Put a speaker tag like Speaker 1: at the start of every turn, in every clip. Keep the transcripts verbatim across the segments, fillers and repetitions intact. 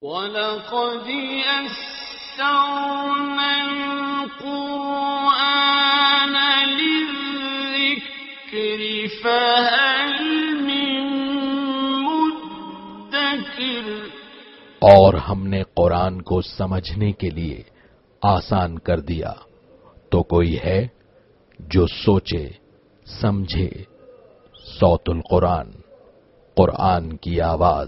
Speaker 1: وَلَقَدْ يَسَّرْنَا الْقُرْآنَ لِلذِّكْرِ فَهَلْ مِن مُّدَّكِرٍ۔
Speaker 2: اور ہم نے قرآن کو سمجھنے کے لیے آسان کر دیا، تو کوئی ہے جو سوچے سمجھے۔ صوت القرآن، قرآن کی آواز۔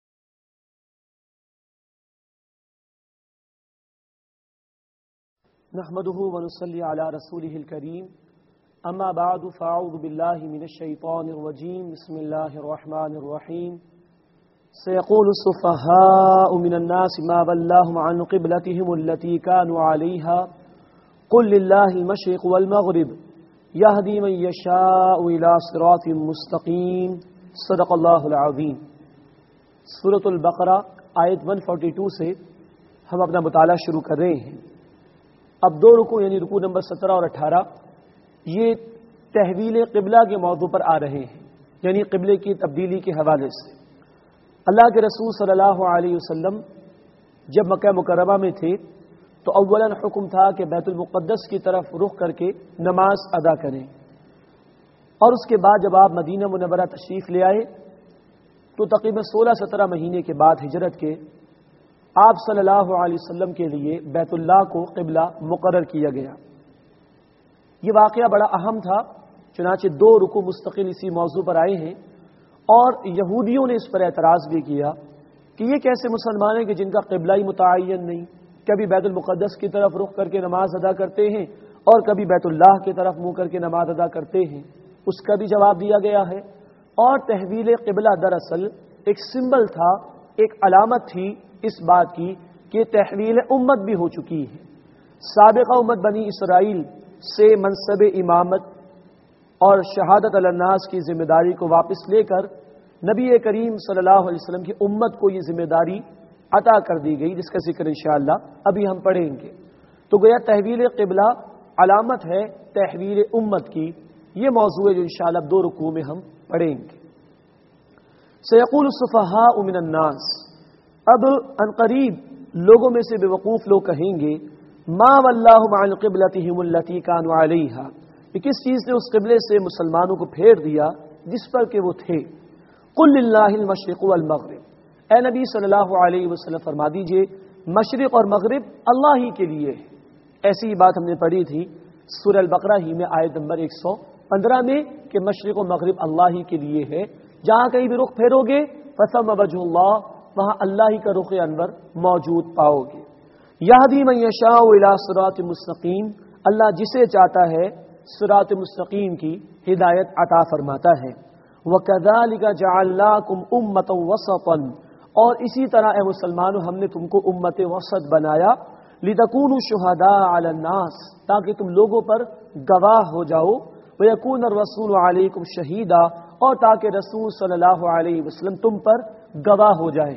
Speaker 3: نحمده ونصلي على رسوله الكريم، اما بعد فاعوذ بالله من الشيطان الرجيم، بسم الله الرحمن الرحيم۔ سيقول السفهاء من الناس ما ولاهم عن قبلتهم التي كانوا عليها قل لله المشرق والمغرب يهدي من يشاء الى صراط مستقيم، صدق الله العظيم۔ سورۃ البقرہ آیت ایک سو بالیس سے ہم اپنا مطالعہ شروع کر رہے ہیں۔ اب دو رکوع یعنی رکوع نمبر سترہ اور اٹھارہ یہ تحویل قبلہ کے موضوع پر آ رہے ہیں، یعنی قبلے کی تبدیلی کے حوالے سے۔ اللہ کے رسول صلی اللہ علیہ وسلم جب مکہ مکرمہ میں تھے تو اولاً حکم تھا کہ بیت المقدس کی طرف رخ کر کے نماز ادا کریں، اور اس کے بعد جب آپ مدینہ منورہ تشریف لے آئے تو تقریباً سولہ سترہ مہینے کے بعد ہجرت کے آپ صلی اللہ علیہ وسلم کے لیے بیت اللہ کو قبلہ مقرر کیا گیا۔ یہ واقعہ بڑا اہم تھا، چنانچہ دو رکوع مستقل اسی موضوع پر آئے ہیں، اور یہودیوں نے اس پر اعتراض بھی کیا کہ یہ کیسے مسلمان ہیں کہ جن کا قبلہ ہی متعین نہیں، کبھی بیت المقدس کی طرف رخ کر کے نماز ادا کرتے ہیں اور کبھی بیت اللہ کی طرف منہ کر کے نماز ادا کرتے ہیں۔ اس کا بھی جواب دیا گیا ہے۔ اور تحویل قبلہ دراصل ایک سمبل تھا، ایک علامت تھی اس بات کی کہ تحویل امت بھی ہو چکی ہے۔ سابقہ امت بنی اسرائیل سے منصب امامت اور شہادت علی الناس کی ذمہ داری کو واپس لے کر نبی کریم صلی اللہ علیہ وسلم کی امت کو یہ ذمہ داری عطا کر دی گئی، جس کا ذکر انشاءاللہ ابھی ہم پڑھیں گے۔ تو گویا تحویل قبلہ علامت ہے تحویل امت کی، یہ موضوع ہے جو انشاءاللہ اب دو رکوع میں ہم پڑھیں گے۔ سیقول السفہاء من الناس، اب عنقریب لوگوں میں سے بے وقوف لوگ کہیں گے ما واللہم عن قبلتہم التی کانوا علیہا، کہ کس چیز نے اس قبلے سے مسلمانوں کو پھیر دیا جس پر کہ وہ تھے۔ قل للہ المشرق والمغرب، اے نبی صلی اللہ علیہ وسلم فرما دیجئے مشرق اور مغرب اللہ ہی کے لیے ہے۔ ایسی ہی بات ہم نے پڑھی تھی سورہ البقرہ ہی میں آیت نمبر ایک سو پندرہ میں کہ مشرق و مغرب اللہ ہی کے لیے ہے۔ جہاں کہیں بھی رخ پھیرو گے فثم وجہ اللہ، وہاں اللہ ہی کا رخ انور موجود پاؤ گے۔ یہدی من یشاء الی صراط مستقیم، اللہ جسے چاہتا ہے صراط مستقیم کی ہدایت عطا فرماتا ہے۔ وَكَذَلِكَ جَعَلْنَاكُمْ أُمَّةً وَسَطًا، اور اسی طرح اے مسلمانوں ہم نے تم کو امت وسط بنایا، لِتَكُونُوا شُهَدَاءَ عَلَى النَّاسِ، تاکہ تم لوگوں پر گواہ ہو جاؤ، وَيَكُونَ الرَّسُولُ عَلَيْكُمْ شَهِيدًا، اور تاکہ رسول صلی اللہ علیہ وسلم تم پر گواہ ہو جائے۔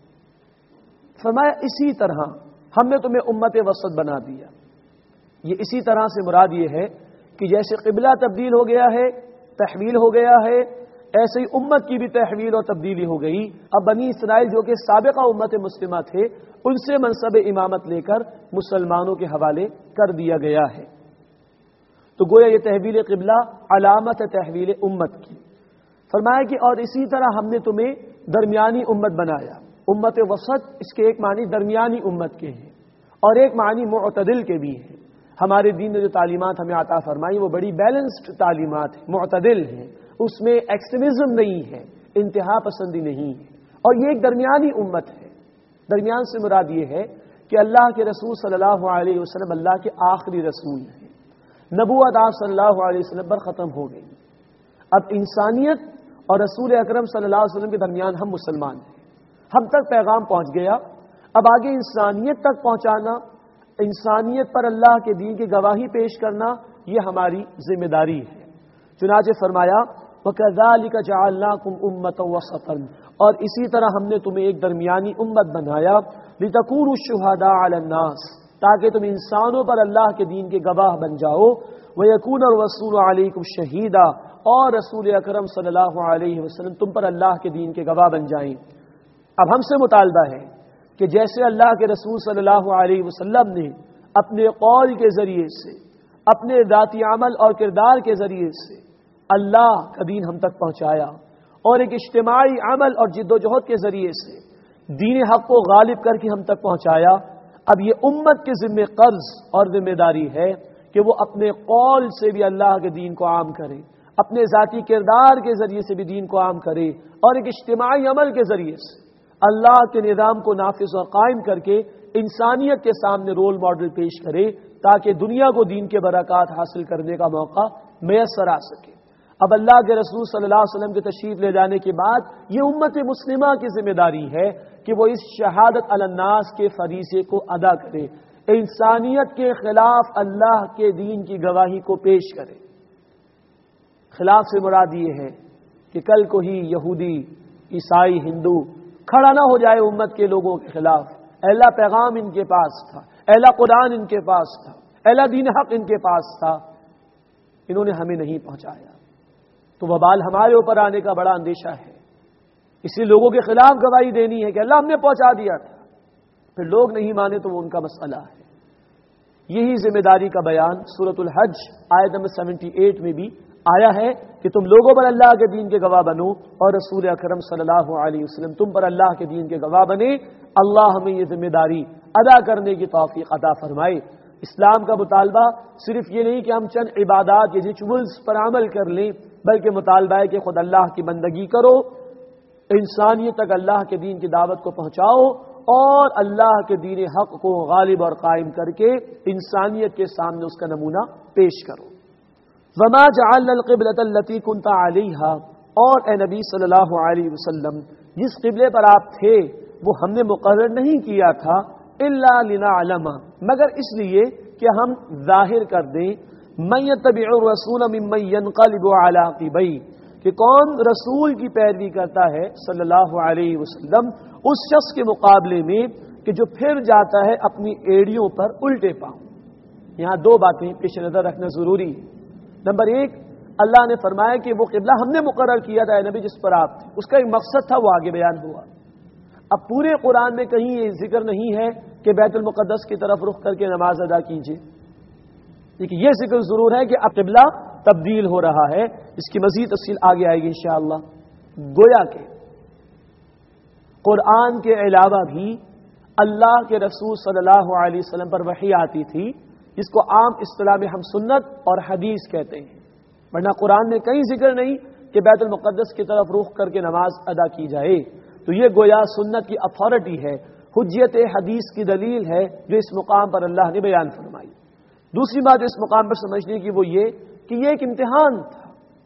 Speaker 3: فرمایا اسی طرح ہم نے تمہیں امت وسط بنا دیا۔ یہ اسی طرح سے مراد یہ ہے کہ جیسے قبلہ تبدیل ہو گیا ہے، تحویل ہو گیا ہے، ایسے ہی امت کی بھی تحویل اور تبدیلی ہو گئی۔ اب بنی اسرائیل جو کہ سابقہ امت مسلمہ تھے، ان سے منصب امامت لے کر مسلمانوں کے حوالے کر دیا گیا ہے۔ تو گویا یہ تحویل قبلہ علامت ہے تحویل امت کی۔ فرمایا کہ اور اسی طرح ہم نے تمہیں درمیانی امت بنایا۔ امت وسط اس کے ایک معنی درمیانی امت کے ہیں اور ایک معنی معتدل کے بھی ہیں۔ ہمارے دین نے جو تعلیمات ہمیں عطا فرمائی وہ بڑی بیلنسڈ تعلیمات ہیں، معتدل ہیں، اس میں ایکسٹریمزم نہیں ہے، انتہا پسندی نہیں ہے، اور یہ ایک درمیانی امت ہے۔ درمیان سے مراد یہ ہے کہ اللہ کے رسول صلی اللہ علیہ وسلم اللہ کے آخری رسول ہیں، نبوت آپ صلی اللہ علیہ وسلم پر ختم ہو گئی۔ اب انسانیت اور رسول اکرم صلی اللہ علیہ وسلم کے درمیان ہم مسلمان ہیں، ہم تک پیغام پہنچ گیا۔ اب آگے انسانیت تک پہنچانا، انسانیت پر اللہ کے دین کی گواہی پیش کرنا، یہ ہماری ذمہ داری ہے۔ چنانچہ فرمایا وَكَذَلِكَ جَعَلْنَاكُمْ أُمَّةً وَسَطًا، اور اسی طرح ہم نے تمہیں ایک درمیانی امت بنایا، لِتَكُونُوا شُهَدَاءَ عَلَى النَّاسِ، تاکہ تم انسانوں پر اللہ کے دین کے گواہ بن جاؤ، وَيَكُونَ الرَّسُولُ عَلَيْكُمْ شَهِيدًا، اور رسول اکرم صلی اللہ علیہ وسلم تم پر اللہ کے دین کے گواہ بن جائیں۔ اب ہم سے مطالبہ ہے کہ جیسے اللہ کے رسول صلی اللہ علیہ وسلم نے اپنے قول کے ذریعے سے، اپنے ذاتی عمل اور کردار کے ذریعے سے اللہ کا دین ہم تک پہنچایا، اور ایک اجتماعی عمل اور جد و جہد کے ذریعے سے دین حق کو غالب کر کے ہم تک پہنچایا، اب یہ امت کے ذمہ قرض اور ذمہ داری ہے کہ وہ اپنے قول سے بھی اللہ کے دین کو عام کرے، اپنے ذاتی کردار کے ذریعے سے بھی دین کو عام کرے، اور ایک اجتماعی عمل کے ذریعے سے اللہ کے نظام کو نافذ اور قائم کر کے انسانیت کے سامنے رول ماڈل پیش کرے، تاکہ دنیا کو دین کے برکات حاصل کرنے کا موقع میسر آ سکے۔ اب اللہ کے رسول صلی اللہ علیہ وسلم کے تشریف لے جانے کے بعد یہ امت مسلمہ کی ذمہ داری ہے کہ وہ اس شہادت علی الناس کے فریضے کو ادا کرے، انسانیت کے خلاف اللہ کے دین کی گواہی کو پیش کرے۔ خلاف سے مراد یہ ہے کہ کل کو ہی یہودی، عیسائی، ہندو کھڑا نہ ہو جائے امت کے لوگوں کے خلاف، اہلا پیغام ان کے پاس تھا، اہلا قرآن ان کے پاس تھا، اہلا دین حق ان کے پاس تھا، انہوں نے ہمیں نہیں پہنچایا، تو وبال ہمارے اوپر آنے کا بڑا اندیشہ ہے۔ اسی لوگوں کے خلاف گواہی دینی ہے کہ اللہ ہم نے پہنچا دیا تھا، پھر لوگ نہیں مانے تو وہ ان کا مسئلہ ہے۔ یہی ذمہ داری کا بیان سورۃ الحج آیت نمبر اٹھہتر میں بھی آیا ہے کہ تم لوگوں پر اللہ کے دین کے گواہ بنو، اور رسول اکرم صلی اللہ علیہ وسلم تم پر اللہ کے دین کے گواہ بنے۔ اللہ ہمیں یہ ذمہ داری ادا کرنے کی توفیق عطا فرمائے۔ اسلام کا مطالبہ صرف یہ نہیں کہ ہم چند عبادات یا ریچولز پر عمل کر لیں، بلکہ مطالبہ ہے کہ خود اللہ کی بندگی کرو، انسانیت تک اللہ کے دین کی دعوت کو پہنچاؤ، اور اللہ کے دین حق کو غالب اور قائم کر کے انسانیت کے سامنے اس کا نمونہ پیش کرو۔ وما جعلنا القبلۃ التي كنت عليها، اور اے نبی صلی اللہ علیہ وسلم جس قبلے پر آپ تھے وہ ہم نے مقرر نہیں کیا تھا، الا لنعلم، مگر اس لیے کہ ہم ظاہر کر دیں، من يتبع الرسول ممن ينقلب على عقبيه، کہ کون رسول کی پیروی کرتا ہے صلی اللہ علیہ وسلم اس شخص کے مقابلے میں کہ جو پھر جاتا ہے اپنی ایڑیوں پر الٹے پاؤں۔ یہاں دو باتیں پیش نظر رکھنا ضروری ہے۔ نمبر ایک، اللہ نے فرمایا کہ وہ قبلہ ہم نے مقرر کیا تھا اے نبی جس پر آپ تھے، اس کا ایک مقصد تھا، وہ آگے بیان ہوا۔ اب پورے قرآن میں کہیں یہ ذکر نہیں ہے کہ بیت المقدس کی طرف رخ کر کے نماز ادا کیجیے، لیکن یہ ذکر ضرور ہے کہ اب قبلہ تبدیل ہو رہا ہے، اس کی مزید تفصیل آگے آئے گی انشاءاللہ۔ گویا کہ قرآن کے علاوہ بھی اللہ کے رسول صلی اللہ علیہ وسلم پر وحی آتی تھی، جس کو عام اصطلاح میں ہم سنت اور حدیث کہتے ہیں، ورنہ قرآن میں کہیں ذکر نہیں کہ بیت المقدس کی طرف رخ کر کے نماز ادا کی جائے۔ تو یہ گویا سنت کی اتھارٹی ہے، حجت حدیث کی دلیل ہے جو اس مقام پر اللہ نے بیان فرمائی۔ دوسری بات جو اس مقام پر سمجھنے کی وہ یہ کہ یہ ایک امتحان تھا،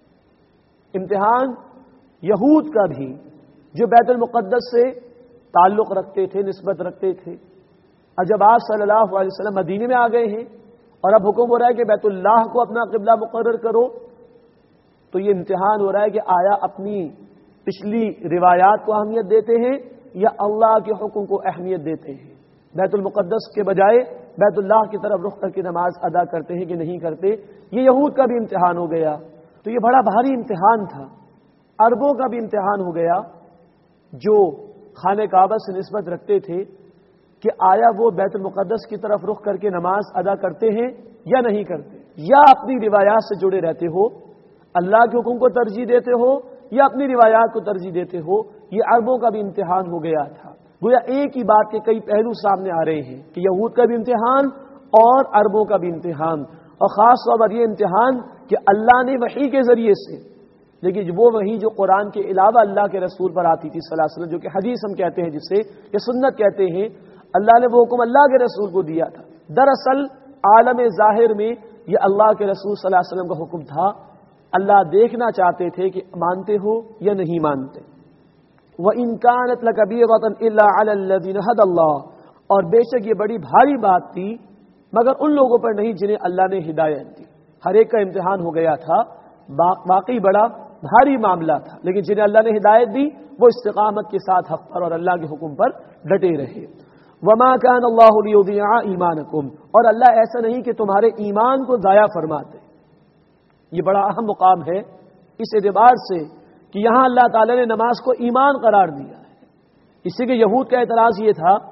Speaker 3: امتحان یہود کا بھی جو بیت المقدس سے تعلق رکھتے تھے، نسبت رکھتے تھے۔ اور جب آپ صلی اللہ علیہ وسلم مدینے میں آ گئے ہیں اور اب حکم ہو رہا ہے کہ بیت اللہ کو اپنا قبلہ مقرر کرو، تو یہ امتحان ہو رہا ہے کہ آیا اپنی پچھلی روایات کو اہمیت دیتے ہیں یا اللہ کے حکم کو اہمیت دیتے ہیں، بیت المقدس کے بجائے بیت اللہ کی طرف رخ کر کے نماز ادا کرتے ہیں کہ نہیں کرتے۔ یہ یہود کا بھی امتحان ہو گیا، تو یہ بڑا بھاری امتحان تھا۔ عربوں کا بھی امتحان ہو گیا جو خانہ کعبہ سے نسبت رکھتے تھے کہ آیا وہ بیت المقدس کی طرف رخ کر کے نماز ادا کرتے ہیں یا نہیں کرتے، یا اپنی روایات سے جڑے رہتے ہو، اللہ کے حکم کو ترجیح دیتے ہو یا اپنی روایات کو ترجیح دیتے ہو۔ یہ عربوں کا بھی امتحان ہو گیا تھا۔ گویا ایک ہی بات کے کئی پہلو سامنے آ رہے ہیں کہ یہود کا بھی امتحان اور عربوں کا بھی امتحان، اور خاص طور پر یہ امتحان کہ اللہ نے وحی کے ذریعے سے، لیکن وہ وحی جو قرآن کے علاوہ اللہ کے رسول پر آتی تھی صلی اللہ علیہ وسلم، جو کہ حدیث ہم کہتے ہیں جسے یا سنت کہتے ہیں، اللہ نے وہ حکم اللہ کے رسول کو دیا تھا۔ دراصل عالم ظاہر میں یہ اللہ کے رسول صلی اللہ علیہ وسلم کا حکم تھا، اللہ دیکھنا چاہتے تھے کہ مانتے ہو یا نہیں مانتے۔ وَإِن كَانَتْ لَكَبِيرَةً إِلَّا عَلَى الَّذِينَ هَدَى اللَّهُ، اور بے شک یہ بڑی بھاری بات تھی مگر ان لوگوں پر نہیں جنہیں اللہ نے ہدایت دی۔ ہر ایک کا امتحان ہو گیا تھا، واقعی بڑا بھاری معاملہ تھا، لیکن جنہیں اللہ نے ہدایت دی وہ استقامت کے ساتھ حق پر اور اللہ کے حکم پر ڈٹے رہے۔ وَمَا كَانَ اللَّهُ لِيُضِيعَ إِيمَانَكُمْ، اور اللہ ایسا نہیں کہ تمہارے ایمان کو ضائع فرما دے۔ یہ بڑا اہم مقام ہے اس اعتبار سے کہ یہاں اللہ تعالی نے نماز کو ایمان قرار دیا ہے۔ اسی کے یہود کا اعتراض یہ تھا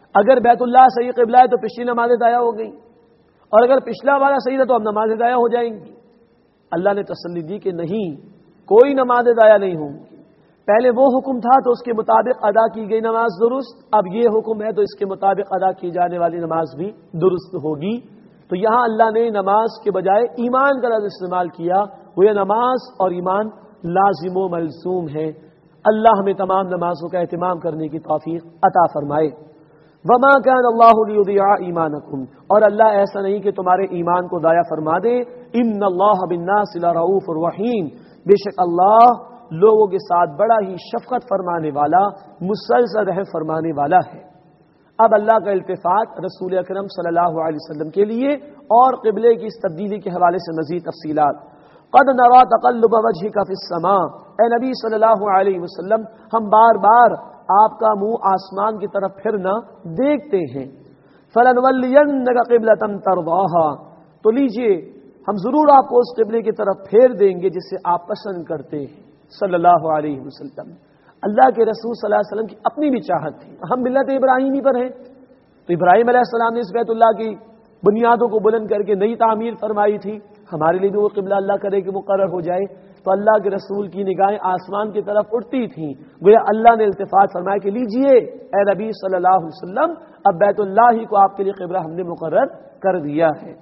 Speaker 3: اگر بیت اللہ صحیح قبلہ ہے تو پچھلی نمازیں ضائع ہو گئیں، اور اگر پچھلا والا صحیح تھا تو اب نمازیں ضائع ہو جائیں گی۔ اللہ نے تسلی دی کہ نہیں، کوئی نمازیں ضائع نہیں ہوں گی۔ پہلے وہ حکم تھا تو اس کے مطابق ادا کی گئی نماز درست، اب یہ حکم ہے تو اس کے مطابق ادا کی جانے والی نماز بھی درست ہوگی۔ تو یہاں اللہ نے نماز کے بجائے ایمان کا لفظ استعمال کیا، وہ یہ نماز اور ایمان لازم و ملزوم ہے۔ اللہ ہمیں تمام نمازوں کا اہتمام کرنے کی توفیق عطا فرمائے۔ وما كان الله ليضيع ایمانکم، اور اللہ ایسا نہیں کہ تمہارے ایمان کو ضائع فرما دے۔ ان اللہ بالناس لرؤوف رحیم، بے شک اللہ لوگوں کے ساتھ بڑا ہی شفقت فرمانے والا، مسلسل رحم فرمانے والا ہے۔ اب اللہ کا التفات رسول اکرم صلی اللہ علیہ وسلم کے لیے اور قبلے کی اس تبدیلی کے حوالے سے مزید تفصیلات۔ قد نرى تقلب وجهك في السماء، اے نبی صلی اللہ علیہ وسلم، ہم بار بار آپ کا منہ آسمان کی طرف پھرنا دیکھتے ہیں۔ فلنولینک قبلۃ ترضاها، تو لیجئے ہم ضرور آپ کو اس قبلے کی طرف پھیر دیں گے جسے آپ پسند کرتے ہیں صلی اللہ علیہ وسلم۔ اللہ کے رسول صلی اللہ علیہ وسلم کی اپنی بھی چاہت تھی، ہم ملت ابراہیمی پر ہیں، تو ابراہیم علیہ السلام نے اس بیت اللہ کی بنیادوں کو بلند کر کے نئی تعمیر فرمائی تھی، ہمارے لیے بھی وہ قبلہ اللہ کرے کہ مقرر ہو جائے۔ تو اللہ کے رسول کی نگاہیں آسمان کی طرف اٹھتی تھیں، گویا اللہ نے التفات فرمایا کہ لیجئے اے نبی صلی اللہ علیہ وسلم، اب بیت اللہ ہی کو آپ کے لیے قبلہ ہم نے مقرر کر دیا ہے۔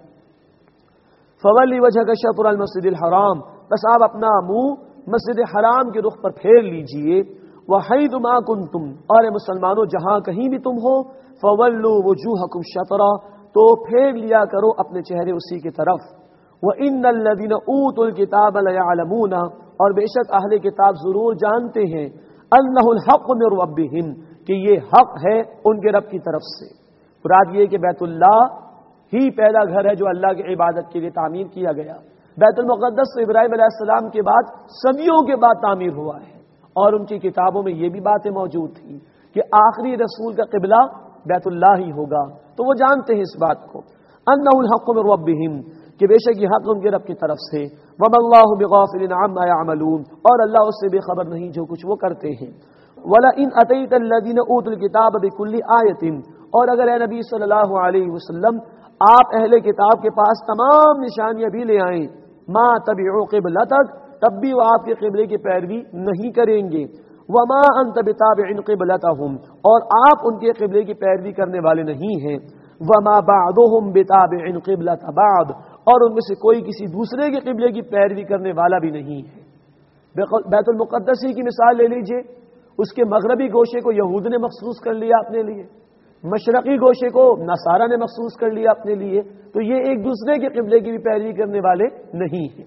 Speaker 3: فولی وجہک شطر المسجد الحرام، بس آپ اپنا منہ مسجد حرام کے رخ پر پھیر لیجئے۔ وحیث ما کنتم، اور اے مسلمانوں جہاں کہیں بھی تم ہو، فولوا وجوہکم شطرا، تو پھیر لیا کرو اپنے چہرے اسی کی طرف۔ وَإِنَّ الَّذِينَ أُوتُوا الْكِتَابَ لَيَعْلَمُونَ، اور بے شک اہل کتاب ضرور جانتے ہیں، أَنَّهُ الْحَقُّ مِنْ رَبِّهِمْ، کہ یہ حق ہے ان کے رب کی طرف سے۔ مراد یہ کہ بیت اللہ ہی پہلا گھر ہے جو اللہ کی عبادت کے لیے تعمیر کیا گیا۔ بیت المقدس تو ابراہیم علیہ السلام کے بعد صدیوں کے بعد تعمیر ہوا ہے، اور ان کی کتابوں میں یہ بھی باتیں موجود تھیں کہ آخری رسول کا قبلہ بیت اللہ ہی ہوگا، تو وہ جانتے ہیں اس بات کو۔ أَنَّهُ الْحَقُّ مِنْ رَبِّهِمْ، کہ بے شک یہ حق ان کے رب کی طرف سے۔ وَمَا اللَّهُ بِغَافِلٍ عَمَّا يَعْمَلُونَ، اور اللہ اس سے بے خبر نہیں جو کچھ وہ کرتے ہیں۔ وَلَئِنْ أَتَيْتَ الَّذِينَ أُوتُوا الْكِتَابَ بِكُلِّ آيَةٍ، اور اگر اے نبی صلی اللہ علیہ وسلم آپ اہل کتاب کے پاس تمام نشانیاں بھی لے آئیں، مَا تَبِعُوا قِبْلَتَكَ، تب بھی وہ آپ کے قبلے کی پیروی نہیں کریں گے۔ وَمَا أَنْتَ بِتَابِعٍ قِبْلَتَهُمْ، اور آپ ان کے قبلے کی پیروی کرنے والے نہیں ہیں۔ وَمَا بَعْضُهُمْ بِتَابِعٍ قِبْلَةَ بَعْضٍ، اور ان میں سے کوئی کسی دوسرے کے قبلے کی پیروی کرنے والا بھی نہیں ہے۔ بیت المقدس کی مثال لے لیجئے، اس کے مغربی گوشے کو یہود نے مخصوص کر لیا اپنے لیے، مشرقی گوشے کو نصارہ نے مخصوص کر لیا اپنے لیے، تو یہ ایک دوسرے کے قبلے کی بھی پیروی کرنے والے نہیں ہیں۔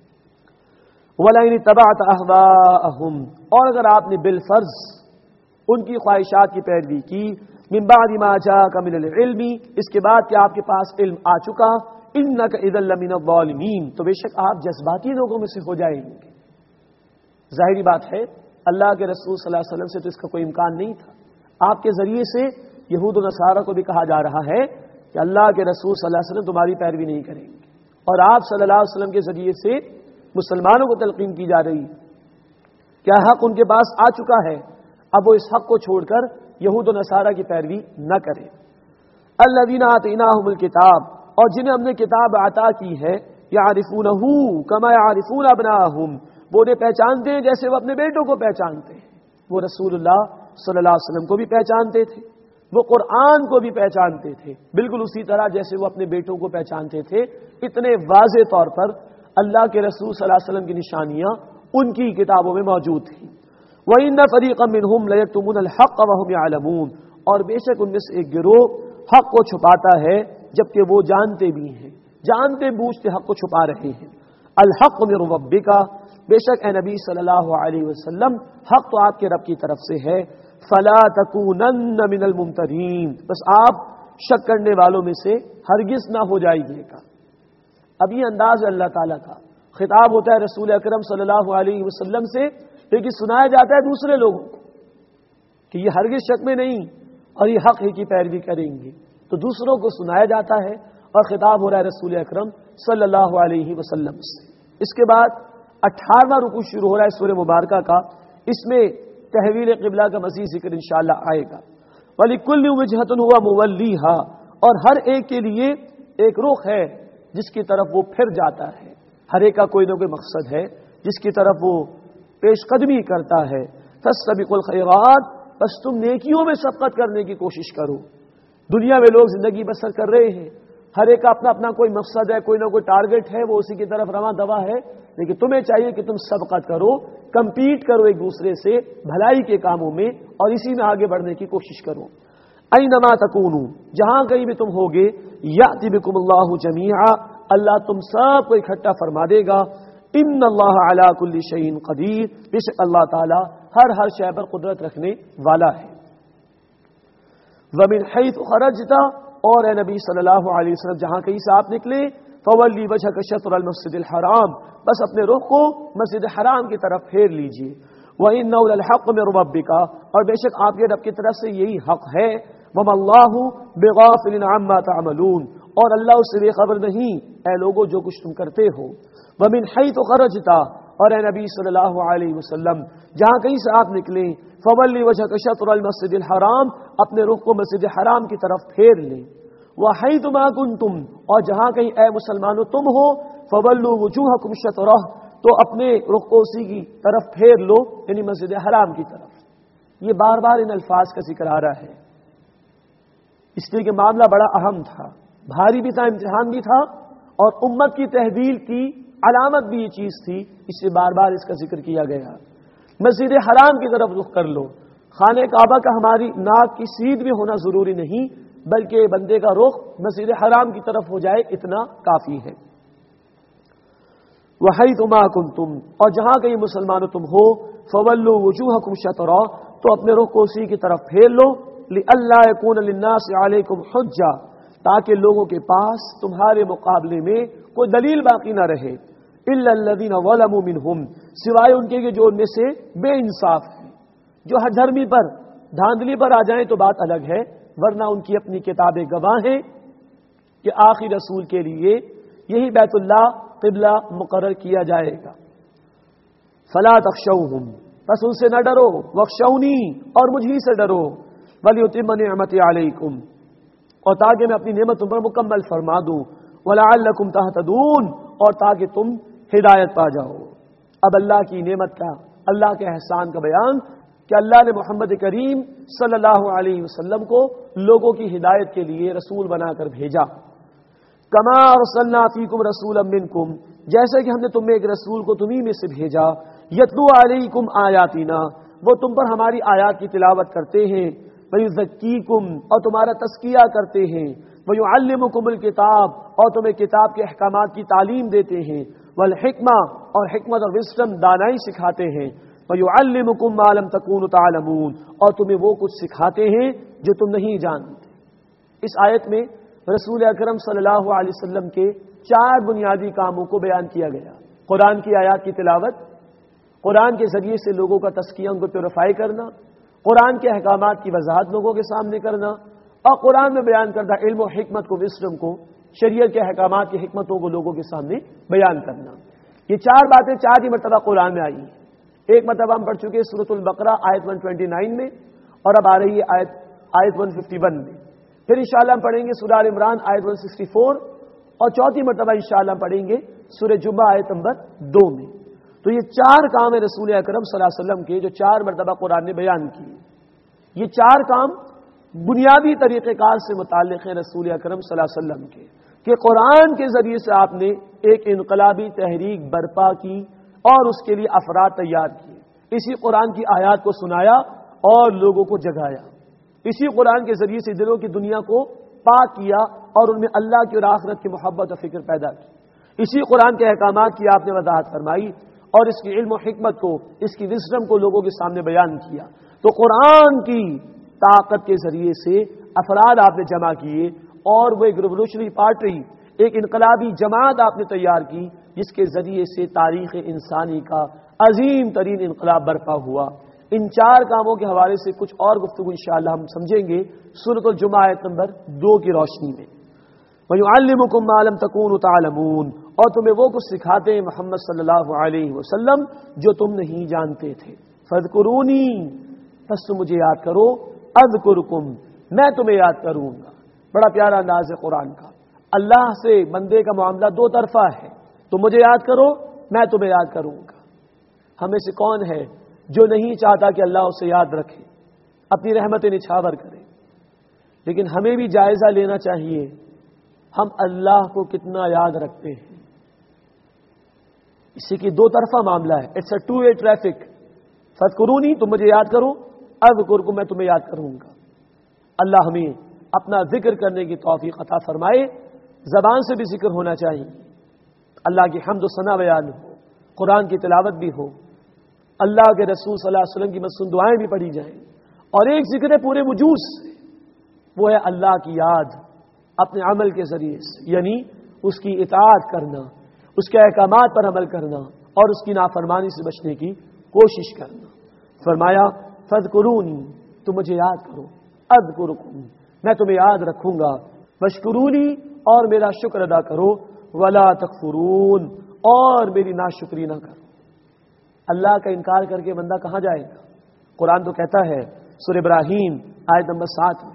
Speaker 3: وَلَئِنِ اتَّبَعْتَ أَهْوَاءَهُمْ، اور اگر آپ نے بالفرض ان کی خواہشات کی پیروی کی، من بعد ما جاءك من العلم، اس کے بعد کہ آپ کے پاس علم آ چکا، انک اذا لمن الظالمین، تو بے شک آپ جذباتی لوگوں میں سے ہو جائیں گے۔ ظاہری بات ہے اللہ کے رسول صلی اللہ علیہ وسلم سے تو اس کا کوئی امکان نہیں تھا، آپ کے ذریعے سے یہود و نصارہ کو بھی کہا جا رہا ہے کہ اللہ کے رسول صلی اللہ علیہ وسلم تمہاری پیروی نہیں کریں گے، اور آپ صلی اللہ علیہ وسلم کے ذریعے سے مسلمانوں کو تلقین کی جا رہی ہے کیا حق ان کے پاس آ چکا ہے، اب وہ اس حق کو چھوڑ کر یہود و نصارہ کی پیروی نہ کریں۔ الذین آتیناہم الکتاب، اور جنہیں ہم نے کتاب عطا کی ہے، یعرفونہ کما یعرفون ابناءہم، وہ انہیں پہچانتے ہیں جیسے وہ اپنے بیٹوں کو پہچانتے ہیں۔ وہ رسول اللہ صلی اللہ علیہ وسلم کو بھی پہچانتے تھے، وہ قرآن کو بھی پہچانتے تھے، بالکل اسی طرح جیسے وہ اپنے بیٹوں کو پہچانتے تھے۔ اتنے واضح طور پر اللہ کے رسول صلی اللہ علیہ وسلم کی نشانیاں ان کی کتابوں میں موجود تھیں۔ وَإِنَّ فَرِيقًا مِّنْهُمْ لَيَكْتُمُونَ الْحَقَّ وَهُمْ يَعْلَمُونَ، اور بے شک ان میں سے ایک گروہ حق کو چھپاتا ہے جبکہ وہ جانتے بھی ہیں، جانتے بوجھتے حق کو چھپا رہے ہیں۔ الحق من ربک، بے شک اے نبی صلی اللہ علیہ وسلم حق تو آپ کے رب کی طرف سے ہے۔ فلا تکونن من الممترین، بس آپ شک کرنے والوں میں سے ہرگز نہ ہو جائیے گا۔ اب یہ انداز اللہ تعالیٰ کا خطاب ہوتا ہے رسول اکرم صلی اللہ علیہ وسلم سے، لیکن سنایا جاتا ہے دوسرے لوگوں کو کہ یہ ہرگز شک میں نہیں اور یہ حق ہی کی پیروی کریں گے، تو دوسروں کو سنایا جاتا ہے اور خطاب ہو رہا ہے رسول اکرم صلی اللہ علیہ وسلم سے۔ اس کے بعد اٹھارہواں رکوع شروع ہو رہا ہے سورہ مبارکہ کا، اس میں تحویل قبلہ کا مزید ذکر انشاءاللہ آئے گا۔ وَلِكُلِّ وِجْهَةٌ هُوَ مُوَلِّيهَا، اور ہر ایک کے لیے ایک رخ ہے جس کی طرف وہ پھر جاتا ہے. ہر ایک کا کوئی نہ کوئی مقصد ہے جس کی طرف وہ پیش قدمی کرتا ہے. فَاسْتَبِقُوا الْخَيْرَاتِ، بس تم نیکیوں میں سبقت کرنے کی کوشش کرو. دنیا میں لوگ زندگی بسر کر رہے ہیں، ہر ایک کا اپنا اپنا کوئی مقصد ہے، کوئی نہ کوئی ٹارگٹ ہے، وہ اسی کی طرف رواں دوا ہے. لیکن تمہیں چاہیے کہ تم سبقت کرو، کمپیٹ کرو ایک دوسرے سے بھلائی کے کاموں میں، اور اسی میں آگے بڑھنے کی کوشش کرو. اینما تکونوا، جہاں کہیں بھی تم ہوگے، یأتی بکم اللہ جمیعا، اللہ تم سب کو اکٹھا فرما دے گا. ان اللہ علی کل شیء قدیر، بے شک اللہ تعالی ہر ہر شے پر قدرت رکھنے والا ہے. ومن حیث خرجت، اور اے نبی صلی اللہ علیہ وسلم جہاں کہیں سے آپ نکلے، فولی وجہک شطر المسجد الحرام، بس اپنے رخ کو مسجد حرام کی طرف پھیر لیجئے. وَإِنَّهُ لَلْحَقُّ مِن رَبِّكَ، اور بے شک آپ کے رب کی طرف سے یہی حق ہے. وَمَا اللَّهُ بِغَافِلٍ عَمَّا تَعْمَلُونَ، اور اللہ اس سے بے خبر نہیں اے لوگو جو کچھ تم کرتے ہو. وَمِنْ حَيْثُ خَرَجْتَ، اور اے نبی صلی اللہ علیہ وسلم جہاں کہیں سے آپ نکلیں، فَوَلِّ وَجْهَكَ شَطْرَ الْمَسْجِدِ الْحَرَامِ، اپنے رخ کو مسجد حرام کی طرف پھیر لیں. وَحَيْثُ مَا كُنْتُمْ، اور جہاں کہیں اے مسلمانوں تم ہو، فَوَلُّوا وُجُوهَكُمْ شَطْرَهُ، تو اپنے رخ کو اسی کی طرف پھیر لو، یعنی مسجد حرام کی طرف. یہ بار بار ان الفاظ کا ذکر آ رہا ہے اس لیے کہ معاملہ بڑا اہم تھا، بھاری بھی تھا، امتحان بھی تھا، اور امت کی تحویل کی علامت بھی یہ چیز تھی، اس سے بار بار اس کا ذکر کیا گیا. مسجد حرام کی طرف رخ کر لو. خانہ کعبہ کا ہماری ناک کی سیدھ میں ہونا ضروری نہیں، بلکہ بندے کا رخ مسجد حرام کی طرف ہو جائے اتنا کافی ہے. وَحَيْثُ مَا كُنْتُمْ، اور جہاں کہیں مسلمانوں تم ہو، فَوَلُّوا وُجُوهَكُمْ شَطْرَهُ، تو اپنے رخ کو اسی کی طرف پھیر لو. لِأَلَّا يَكُونَ لِلنَّاسِ عَلَيْكُمْ حُجَّةٌ، تاکہ لوگوں کے پاس تمہارے مقابلے میں کوئی دلیل باقی نہ رہے. إِلَّا الَّذِينَ ظَلَمُوا مِنْهُمْ، سوائے ان کے کہ جو ان میں سے بے انصاف ہیں، جو ہر دھرمی پر دھاندلی پر آ جائیں تو بات الگ ہے، ورنہ ان کی اپنی کتابیں گواہ ہیں کہ آخری رسول کے لیے یہی بیت اللہ قبلہ مقرر کیا جائے گا. فلا تخشوہم، بس ان سے نہ ڈرو. واخشونی، اور مجھ ہی سے ڈرو. ولیتم نعمتی علیکم، اور تاکہ میں اپنی نعمت تم پر مکمل فرما دوں. ولعلکم تہتدون، اور تاکہ تم ہدایت پا جاؤ. اب اللہ کی نعمت کا، اللہ کے احسان کا بیان کہ اللہ نے محمد کریم صلی اللہ علیہ وسلم کو لوگوں کی ہدایت کے لیے رسول بنا کر بھیجا. کما ارسلنا فیکم رسولا منکم، جیسے کہ ہم نے تم میں ایک رسول کو تمہیں میں سے بھیجا. یتلو علیکم آیاتنا، وہ تم پر ہماری آیات کی تلاوت کرتے ہیں. ویزکیکم، اور تمہارا تزکیہ کرتے ہیں. ویعلمکم الکتاب، اور تمہیں کتاب کے احکامات کی تعلیم دیتے ہیں. والحکمہ، اور حکمت اور وزڈم دانائی سکھاتے ہیں. ویعلمکم ما لم تکونوا تعلمون، اور تمہیں وہ کچھ سکھاتے ہیں جو تم نہیں جانتے. اس آیت میں رسول اکرم صلی اللہ علیہ وسلم کے چار بنیادی کاموں کو بیان کیا گیا. قرآن کی آیات کی تلاوت، قرآن کے ذریعے سے لوگوں کا تزکیہ، ان کو پیوریفائی کرنا، قرآن کے احکامات کی وضاحت لوگوں کے سامنے کرنا، اور قرآن میں بیان کردہ علم و حکمت کو، وزڈم کو، شریعت کے احکامات کی حکمتوں کو لوگوں کے سامنے بیان کرنا. یہ چار باتیں چار ہی مرتبہ قرآن میں آئی ہیں. ایک مرتبہ ہم پڑھ چکے ہیں سورۃ البقرہ آیت ایک سو انیس میں، اور اب آ رہی ہے آیت آیت ایک سو اکیاون میں. پھر انشاءاللہ ہم پڑھیں گے سورہ آل عمران آیت ایک سو چڑھ، اور چوتھی مرتبہ انشاءاللہ ہم پڑھیں گے سورہ جمعہ آیت نمبر دو میں. تو یہ چار کام ہے رسول اکرم صلی اللہ علیہ وسلم کے جو چار مرتبہ قرآن نے بیان کیے. یہ چار کام بنیادی طریقہ کار سے متعلق ہیں رسول اکرم صلی اللہ علیہ وسلم کے، کہ قرآن کے ذریعے سے آپ نے ایک انقلابی تحریک برپا کی اور اس کے لیے افراد تیار کیے. اسی قرآن کی آیات کو سنایا اور لوگوں کو جگایا. اسی قرآن کے ذریعے سے دلوں کی دنیا کو پاک کیا اور ان میں اللہ کی اور آخرت کی محبت و فکر پیدا کی. اسی قرآن کے احکامات کی آپ نے وضاحت فرمائی اور اس کی علم و حکمت کو، اس کی وزڈم کو لوگوں کے سامنے بیان کیا. تو قرآن کی طاقت کے ذریعے سے افراد آپ نے جمع کیے اور وہ ایک ریولوشنری پارٹی، ایک انقلابی جماعت آپ نے تیار کی جس کے ذریعے سے تاریخ انسانی کا عظیم ترین انقلاب برپا ہوا. ان چار کاموں کے حوالے سے کچھ اور گفتگو انشاءاللہ ہم سمجھیں گے سورۃ الجمعہ آیت نمبر دو کی روشنی میں. وَيُعَلِّمُكُم مَّا لَمْ تَكُونُوا تَعْلَمُونَ، اور تمہیں وہ کچھ سکھاتے ہیں محمد صلی اللہ علیہ وسلم جو تم نہیں جانتے تھے. فَاذْكُرُونِي، پس تم مجھے یاد کرو. اذکرکم، میں تمہیں یاد کروں گا. بڑا پیارا انداز ہے قرآن کا. اللہ سے بندے کا معاملہ دو طرفہ ہے. تم مجھے یاد کرو، میں تمہیں یاد کروں گا. ہمیں سے کون ہے جو نہیں چاہتا کہ اللہ اسے یاد رکھے، اپنی رحمتیں نچھاور کرے؟ لیکن ہمیں بھی جائزہ لینا چاہیے ہم اللہ کو کتنا یاد رکھتے ہیں. اسی کی دو طرفہ معاملہ ہے. It's a two way traffic. فذکرونی، تم مجھے یاد کرو، اذکرکم، میں تمہیں یاد کروں گا. اللہ ہمیں اپنا ذکر کرنے کی توفیق عطا فرمائے. زبان سے بھی ذکر ہونا چاہیے، اللہ کی حمد و ثنا بیان ہو، قرآن کی تلاوت بھی ہو، اللہ کے رسول صلی اللہ علیہ وسلم کی مسنون دعائیں بھی پڑھی جائیں. اور ایک ذکر ہے پورے وجود سے، وہ ہے اللہ کی یاد اپنے عمل کے ذریعے سے، یعنی اس کی اطاعت کرنا، اس کے احکامات پر عمل کرنا اور اس کی نافرمانی سے بچنے کی کوشش کرنا. فرمایا فذکرونی، تم مجھے یاد کرو، اذکرکم، میں تمہیں یاد رکھوں گا، واشکرونی، اور میرا شکر ادا کرو، ولا تکفرون، اور میری ناشکری نہ کرو. اللہ کا انکار کر کے بندہ کہاں جائے گا؟ قرآن تو کہتا ہے سورہ ابراہیم آیت نمبر سات میں،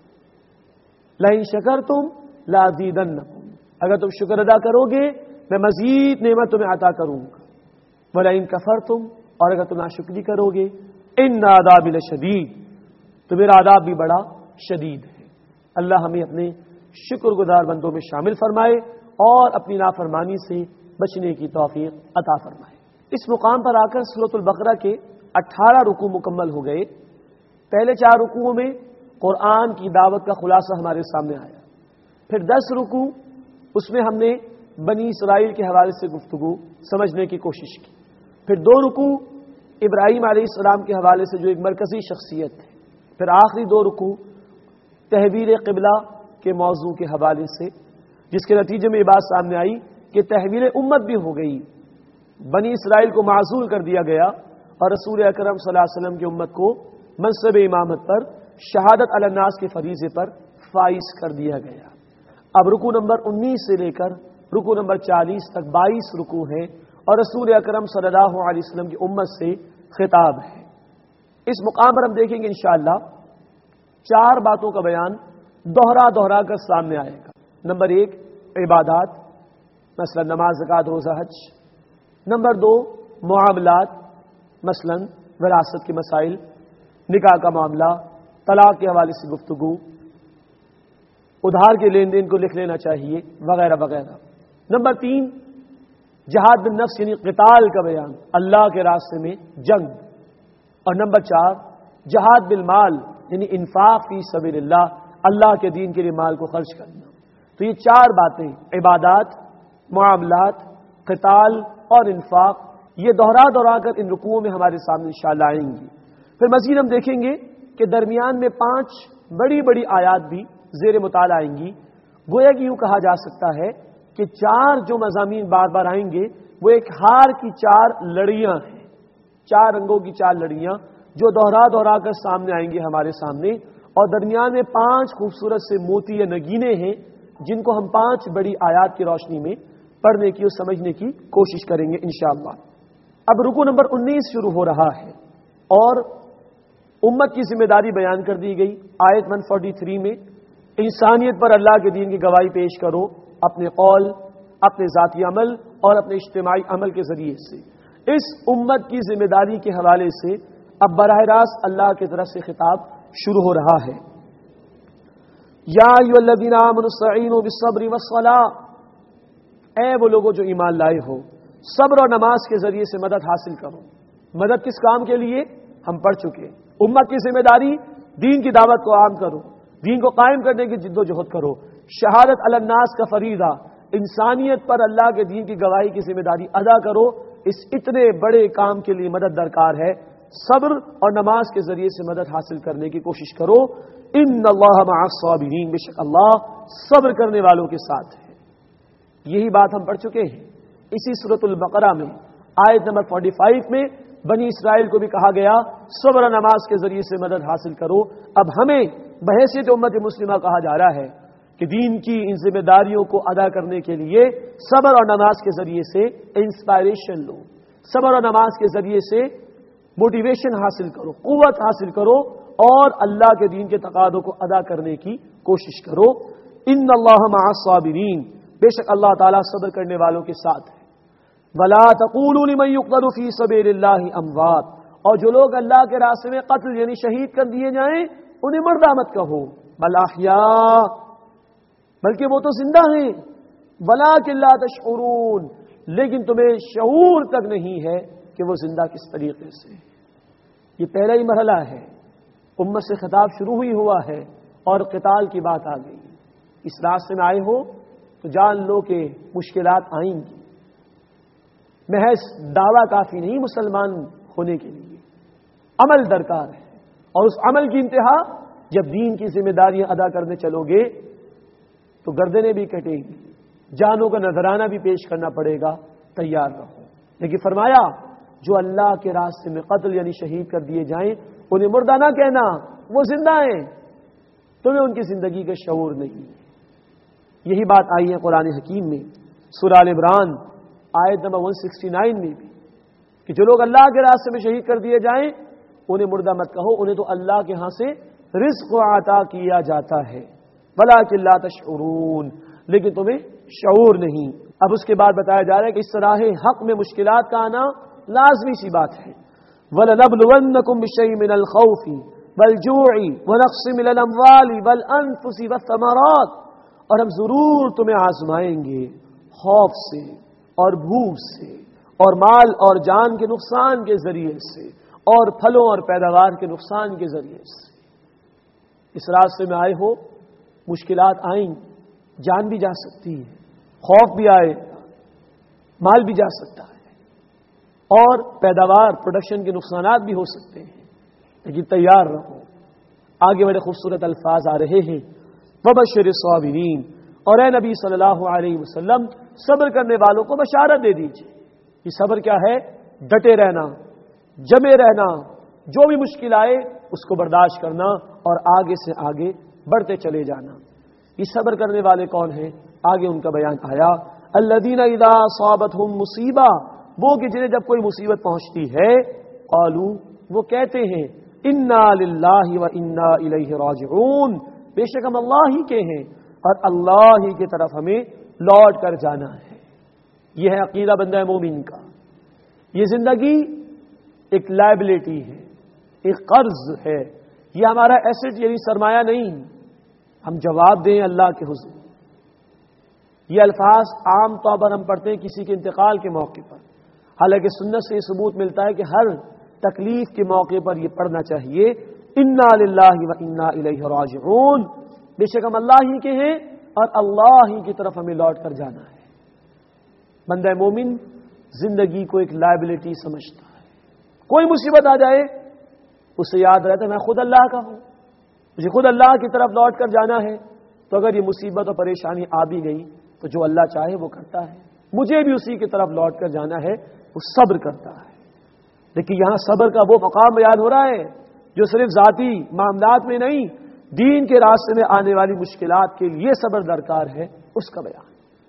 Speaker 3: لئن شکرتم لازیدنکم، اگر تم شکر ادا کرو گے میں مزید نعمت تمہیں عطا کروں گا. ولئن کفرتم، اور اگر تم ناشکری کرو گے، ان عذابی لشدید، تو میرا عذاب بھی بڑا شدید ہے. اللہ ہمیں اپنے شکر گزار بندوں میں شامل فرمائے اور اپنی نافرمانی سے بچنے کی توفیق عطا فرمائے. اس مقام پر آ کر سورۃ البقرہ کے اٹھارہ رکوع مکمل ہو گئے. پہلے چار رکوعوں میں قرآن کی دعوت کا خلاصہ ہمارے سامنے آیا. پھر دس رکوع اس میں ہم نے بنی اسرائیل کے حوالے سے گفتگو سمجھنے کی کوشش کی. پھر دو رکوع ابراہیم علیہ السلام کے حوالے سے جو ایک مرکزی شخصیت ہے. پھر آخری دو رکوع تحویل قبلہ کے موضوع کے حوالے سے، جس کے نتیجے میں یہ بات سامنے آئی کہ تحویل امت بھی ہو گئی. بنی اسرائیل کو معزول کر دیا گیا اور رسول اکرم صلی اللہ علیہ وسلم کی امت کو منصب امامت پر، شہادت علی الناس کے فریضے پر فائز کر دیا گیا. اب رکوع نمبر انیس سے لے کر رکوع نمبر چالیس تک بائیس رکوع ہیں اور رسول اکرم صلی اللہ علیہ وسلم کی امت سے خطاب ہے. اس مقام پر ہم دیکھیں گے انشاءاللہ چار باتوں کا بیان دوہرا دوہرا کر سامنے آئے گا. نمبر ایک عبادات، مثلا نماز، زکوٰۃ، روزہ، حج. نمبر دو معاملات، مثلا وراثت کے مسائل، نکاح کا معاملہ، طلاق کے حوالے سے گفتگو، ادھار کے لین دین کو لکھ لینا چاہیے، وغیرہ وغیرہ. نمبر تین جہاد بالنفس یعنی قتال کا بیان، اللہ کے راستے میں جنگ. اور نمبر چار جہاد بالمال یعنی انفاق فی سبیل اللہ، اللہ کے دین کے لیے مال کو خرچ کرنا. تو یہ چار باتیں، عبادات، معاملات، قتال اور انفاق، یہ دوہرا دوہرا کر ان رکوعوں میں ہمارے سامنے انشاءاللہ آئیں گی. پھر مزید ہم دیکھیں گے کہ درمیان میں پانچ بڑی بڑی آیات بھی زیر مطالعہ آئیں گی. گویا کہ یوں کہا جا سکتا ہے کہ چار جو مضامین بار بار آئیں گے وہ ایک ہار کی چار لڑیاں ہیں، چار رنگوں کی چار لڑیاں جو دوہرا دوہرا کر سامنے آئیں گے ہمارے سامنے. اور درمیان میں پانچ خوبصورت سے موتی یا نگینے ہیں جن کو ہم پانچ بڑی آیات کی روشنی میں پڑھنے کی اور سمجھنے کی کوشش کریں گے انشاءاللہ. اب رکوع نمبر انیس شروع ہو رہا ہے اور امت کی ذمہ داری بیان کر دی گئی. آیت ایک سو تینتالیس میں انسانیت پر اللہ کے دین کی گواہی پیش کرو اپنے قول، اپنے ذاتی عمل اور اپنے اجتماعی عمل کے ذریعے سے. اس امت کی ذمہ داری کے حوالے سے اب براہ راست اللہ کی طرف سے خطاب شروع ہو رہا ہے. یا ایھا الذین آمنوا استعینوا بالصبر والصلاۃ، اے وہ لوگوں جو ایمان لائے ہو، صبر اور نماز کے ذریعے سے مدد حاصل کرو. مدد کس کام کے لیے؟ ہم پڑھ چکے. امت کی ذمہ داری دین کی دعوت کو عام کرو، دین کو قائم کرنے کی جد و جہد کرو. شہادت علی الناس کا فریضہ، انسانیت پر اللہ کے دین کی گواہی کی ذمہ داری ادا کرو. اس اتنے بڑے کام کے لیے مدد درکار ہے. صبر اور نماز کے ذریعے سے مدد حاصل کرنے کی کوشش کرو. ان اللہ مع الصابرین، بے شک اللہ صبر کرنے والوں کے ساتھ ہے. یہی بات ہم پڑھ چکے ہیں. اسی سورۃ البقرہ میں آیت نمبر پینتالیس میں بنی اسرائیل کو بھی کہا گیا صبر اور نماز کے ذریعے سے مدد حاصل کرو. اب ہمیں بحیثیت امت مسلمہ کہا جا رہا ہے کہ دین کی ان ذمہ داریوں کو ادا کرنے کے لیے صبر اور نماز کے ذریعے سے انسپائریشن لو، صبر اور نماز کے ذریعے سے موٹیویشن حاصل کرو، قوت حاصل کرو اور اللہ کے دین کے تقاضوں کو ادا کرنے کی کوشش کرو. ان اللہ مع الصابرین، بے شک اللہ تعالیٰ صبر کرنے والوں کے ساتھ ہے. ولا تقولوا لمن يقتل في سبيل الله اموات، اور جو لوگ اللہ کے راستے میں قتل یعنی شہید کر دیے جائیں انہیں مردہ مت کہو. بل احیاء، بلکہ وہ تو زندہ ہیں. ولکن لا تشعرون، لیکن تمہیں شعور تک نہیں ہے کہ وہ زندہ کس طریقے سے. یہ پہلا ہی مرحلہ ہے. امت سے خطاب شروع ہی ہوا ہے اور قتال کی بات آ گئی. اس راستے میں آئے ہو تو جان لو کہ مشکلات آئیں گی. محض دعویٰ کافی نہیں مسلمان ہونے کے لیے، عمل درکار ہے. اور اس عمل کی انتہا جب دین کی ذمہ داریاں ادا کرنے چلو گے تو گردنیں بھی کٹیں گی، جانوں کا نذرانہ بھی پیش کرنا پڑے گا. تیار رہو. لیکن فرمایا جو اللہ کے راستے میں قتل یعنی شہید کر دیے جائیں انہیں مردہ نہ کہنا، وہ زندہ ہیں. تمہیں ان کی زندگی کا شعور نہیں ہے. یہی بات آئی ہے قرآن حکیم میں سورہ آل عمران آیت نمبر ایک سو انسٹھ میں بھی کہ جو لوگ اللہ کے راستے میں شہید کر دیے جائیں انہیں مردہ مت کہو، انہیں تو اللہ کے ہاں سے رزق عطا کیا جاتا ہے. ولکن لا تشعرون، لیکن تمہیں شعور نہیں. اب اس کے بعد بتایا جا رہا ہے کہ اس طرح حق میں مشکلات کا آنا لازمی سی بات ہے. وَلَنَبْلُوَنَّكُمْ بِشَيْءٍ مِّنَ الْخَوْفِ وَالْجُوعِ وَنَقْصٍ مِّنَ الْأَمْوَالِ وَالْأَنفُسِ وَالثَّمَرَاتِ، اور ہم ضرور تمہیں آزمائیں گے خوف سے اور بھوک سے اور مال اور جان کے نقصان کے ذریعے سے اور پھلوں اور پیداوار کے نقصان کے ذریعے سے. اس راستے میں آئے ہو مشکلات آئیں، جان بھی جا سکتی ہے، خوف بھی آئے، مال بھی جا سکتا ہے اور پیداوار پروڈکشن کے نقصانات بھی ہو سکتے ہیں. لیکن تیار رہو. آگے بڑے خوبصورت الفاظ آ رہے ہیں. وبشر الصابرین، اور اے نبی صلی اللہ علیہ وسلم صبر کرنے والوں کو بشارت دے دیجیے. یہ صبر کیا ہے؟ ڈٹے رہنا، جمے رہنا، جو بھی مشکل آئے اس کو برداشت کرنا اور آگے سے آگے بڑھتے چلے جانا. یہ صبر کرنے والے کون ہیں؟ آگے ان کا بیان آیا. الذین اذا اصابتهم مصیبہ، وہ کہ جنہیں جب کوئی مصیبت پہنچتی ہے قالوا، وہ کہتے ہیں انا للہ و انا الیہ راجعون، بے شک ہم اللہ ہی کے ہیں اور اللہ ہی کی طرف ہمیں لوٹ کر جانا ہے. یہ ہے عقیدہ بندہ مومن کا. یہ زندگی ایک لائبلٹی ہے، ایک قرض ہے. یہ ہمارا ایسٹ یعنی سرمایہ نہیں. ہم جواب دیں اللہ کے حضور. یہ الفاظ عام طور پر ہم پڑھتے ہیں کسی کے انتقال کے موقع پر، حالانکہ سنت سے یہ ثبوت ملتا ہے کہ ہر تکلیف کے موقع پر یہ پڑھنا چاہیے. انا للہ و انا الیہ راجعون، بے شک ہم اللہ ہی کے ہیں اور اللہ ہی کی طرف ہمیں لوٹ کر جانا ہے. بندہ مومن زندگی کو ایک لائبلٹی سمجھتا ہے. کوئی مصیبت آ جائے اسے یاد رہتا ہے میں خود اللہ کا ہوں، مجھے خود اللہ کی طرف لوٹ کر جانا ہے. تو اگر یہ مصیبت اور پریشانی آ بھی گئی تو جو اللہ چاہے وہ کرتا ہے. مجھے بھی اسی کی طرف لوٹ کر جانا ہے، وہ صبر کرتا ہے. لیکن یہاں صبر کا وہ مقام بیان ہو رہا ہے جو صرف ذاتی معاملات میں نہیں، دین کے راستے میں آنے والی مشکلات کے لیے صبر درکار ہے، اس کا بیان.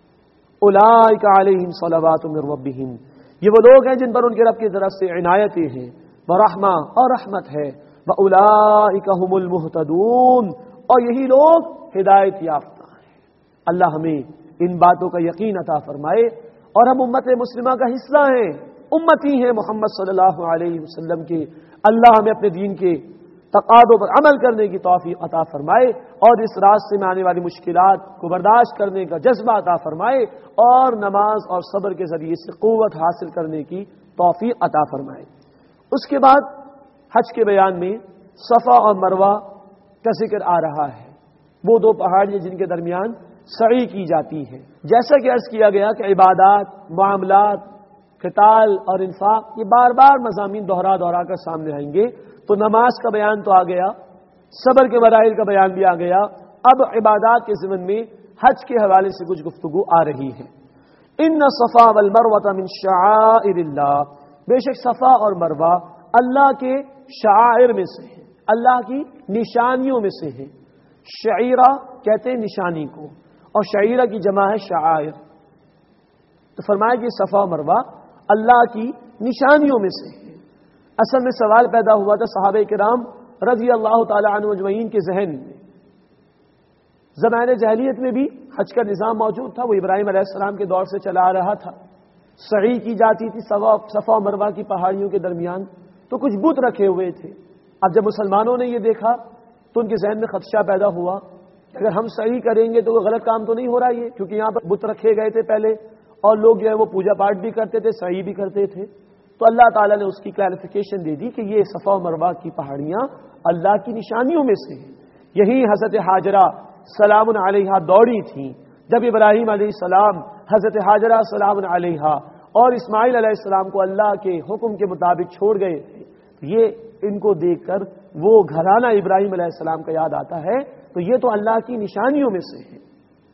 Speaker 3: اولئک علیہم صلوات من ربہم، یہ وہ لوگ ہیں جن پر ان کے رب کی طرف سے عنایتیں ہیں، ورحمہ اور رحمت ہے. واولئک هم المہتدون، اور یہی لوگ ہدایت یافتہ ہیں. اللہ ہمیں ان باتوں کا یقین عطا فرمائے اور ہم امت مسلمہ کا حصہ ہیں، امتی ہیں محمد صلی اللہ علیہ وسلم کے. اللہ ہمیں اپنے دین کے تقاضوں پر عمل کرنے کی توفیق عطا فرمائے اور اس راستے میں آنے والی مشکلات کو برداشت کرنے کا جذبہ عطا فرمائے اور نماز اور صبر کے ذریعے سے قوت حاصل کرنے کی توفیق عطا فرمائے. اس کے بعد حج کے بیان میں صفا اور مروہ کا ذکر آ رہا ہے. وہ دو پہاڑیاں جن کے درمیان سعی کی جاتی ہے. جیسا کہ عرض کیا گیا کہ عبادات، معاملات، قتال اور انفاق یہ بار بار مضامین دوہرا دوہرا کر سامنے آئیں گے. تو نماز کا بیان تو آ گیا، صبر کے مراحل کا بیان بھی آ گیا. اب عبادات کے ضمن میں حج کے حوالے سے کچھ گفتگو آ رہی ہے. ان صفا والمروہ من شعائر اللہ، بے شک صفا اور مروہ اللہ کے شعائر میں سے ہیں، اللہ کی نشانیوں میں سے ہیں. شعیرہ کہتے ہیں نشانی کو، اور شعیرہ کی جمع ہے شعائر. تو فرمایا کہ صفا و مروہ اللہ کی نشانیوں میں سے ہے. اصل میں سوال پیدا ہوا تھا صحابہ کرام رضی اللہ تعالی عنہ اجمعین کے ذہن میں زمانے جاہلیت میں بھی حج کا نظام موجود تھا، وہ ابراہیم علیہ السلام کے دور سے چلا آ رہا تھا. سعی کی جاتی تھی صفا و مروہ کی پہاڑیوں کے درمیان، تو کچھ بت رکھے ہوئے تھے. اب جب مسلمانوں نے یہ دیکھا تو ان کے ذہن میں خدشہ پیدا ہوا کہ اگر ہم سعی کریں گے تو وہ غلط کام تو نہیں ہو رہا یہ، کیونکہ یہاں پر بت رکھے گئے تھے پہلے اور لوگ جو ہے وہ پوجا پاٹ بھی کرتے تھے، سعی بھی کرتے تھے. تو اللہ تعالیٰ نے اس کی کلیریفیکیشن دے دی کہ یہ صفا و مروہ کی پہاڑیاں اللہ کی نشانیوں میں سے ہیں. یہی حضرت حاجرہ سلام علیہا دوڑی تھیں جب ابراہیم علیہ السلام حضرت حاجرہ سلام علیہا اور اسماعیل علیہ السلام کو اللہ کے حکم کے مطابق چھوڑ گئے تھے. یہ ان کو دیکھ کر وہ گھرانہ ابراہیم علیہ السلام کا یاد آتا ہے. تو یہ تو اللہ کی نشانیوں میں سے ہے.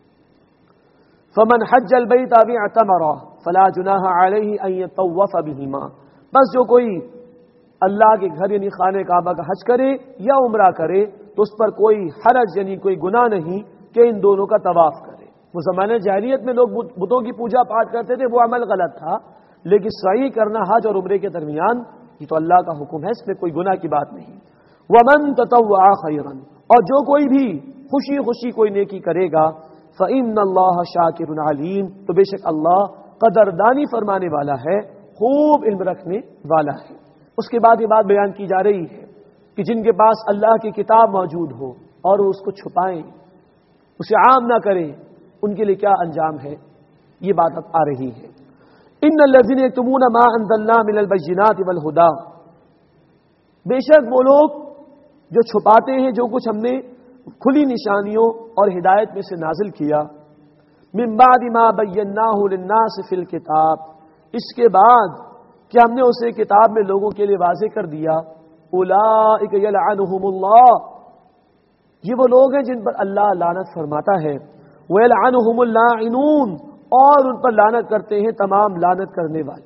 Speaker 3: فمن حج البیت او اعتمر فلا جناح علیہ ان یطوف بہما، بس جو کوئی اللہ کے گھر یعنی خانہ کعبہ کا حج کرے یا عمرہ کرے تو اس پر کوئی حرج یعنی کوئی گناہ نہیں کہ ان دونوں کا طواف کرے. وہ زمانے جاہلیت میں لوگ بتوں کی پوجا پاٹ کرتے تھے، وہ عمل غلط تھا، لیکن سعی کرنا حج اور عمرے کے درمیان یہ تو اللہ کا حکم ہے، اس میں کوئی گناہ کی بات نہیں. ومن تطوع خیرا، اور جو کوئی بھی خوشی خوشی کوئی نیکی کرے گا فإن اللہ شاکر علیم، تو بے شک اللہ قدردانی فرمانے والا ہے، خوب علم رکھنے والا ہے. اس کے بعد یہ بات بیان کی جا رہی ہے کہ جن کے پاس اللہ کی کتاب موجود ہو اور وہ اس کو چھپائیں، اسے عام نہ کریں، ان کے لیے کیا انجام ہے، یہ بات اب آ رہی ہے. ان الذین یکتمون ما انزلنا من البینات والہدی، بے شک وہ لوگ جو چھپاتے ہیں جو کچھ ہم نے کھلی نشانیوں اور ہدایت میں سے نازل کیا، من بعد ما بیناہ للناس فی الکتاب، اس کے بعد کہ ہم نے اسے کتاب میں لوگوں کے لیے واضح کر دیا. اولئک یلعنہم اللہ، یہ وہ لوگ ہیں جن پر اللہ لعنت فرماتا ہے. ویلعنہم اللاعنون، اور ان پر لعنت کرتے ہیں تمام لعنت کرنے والے.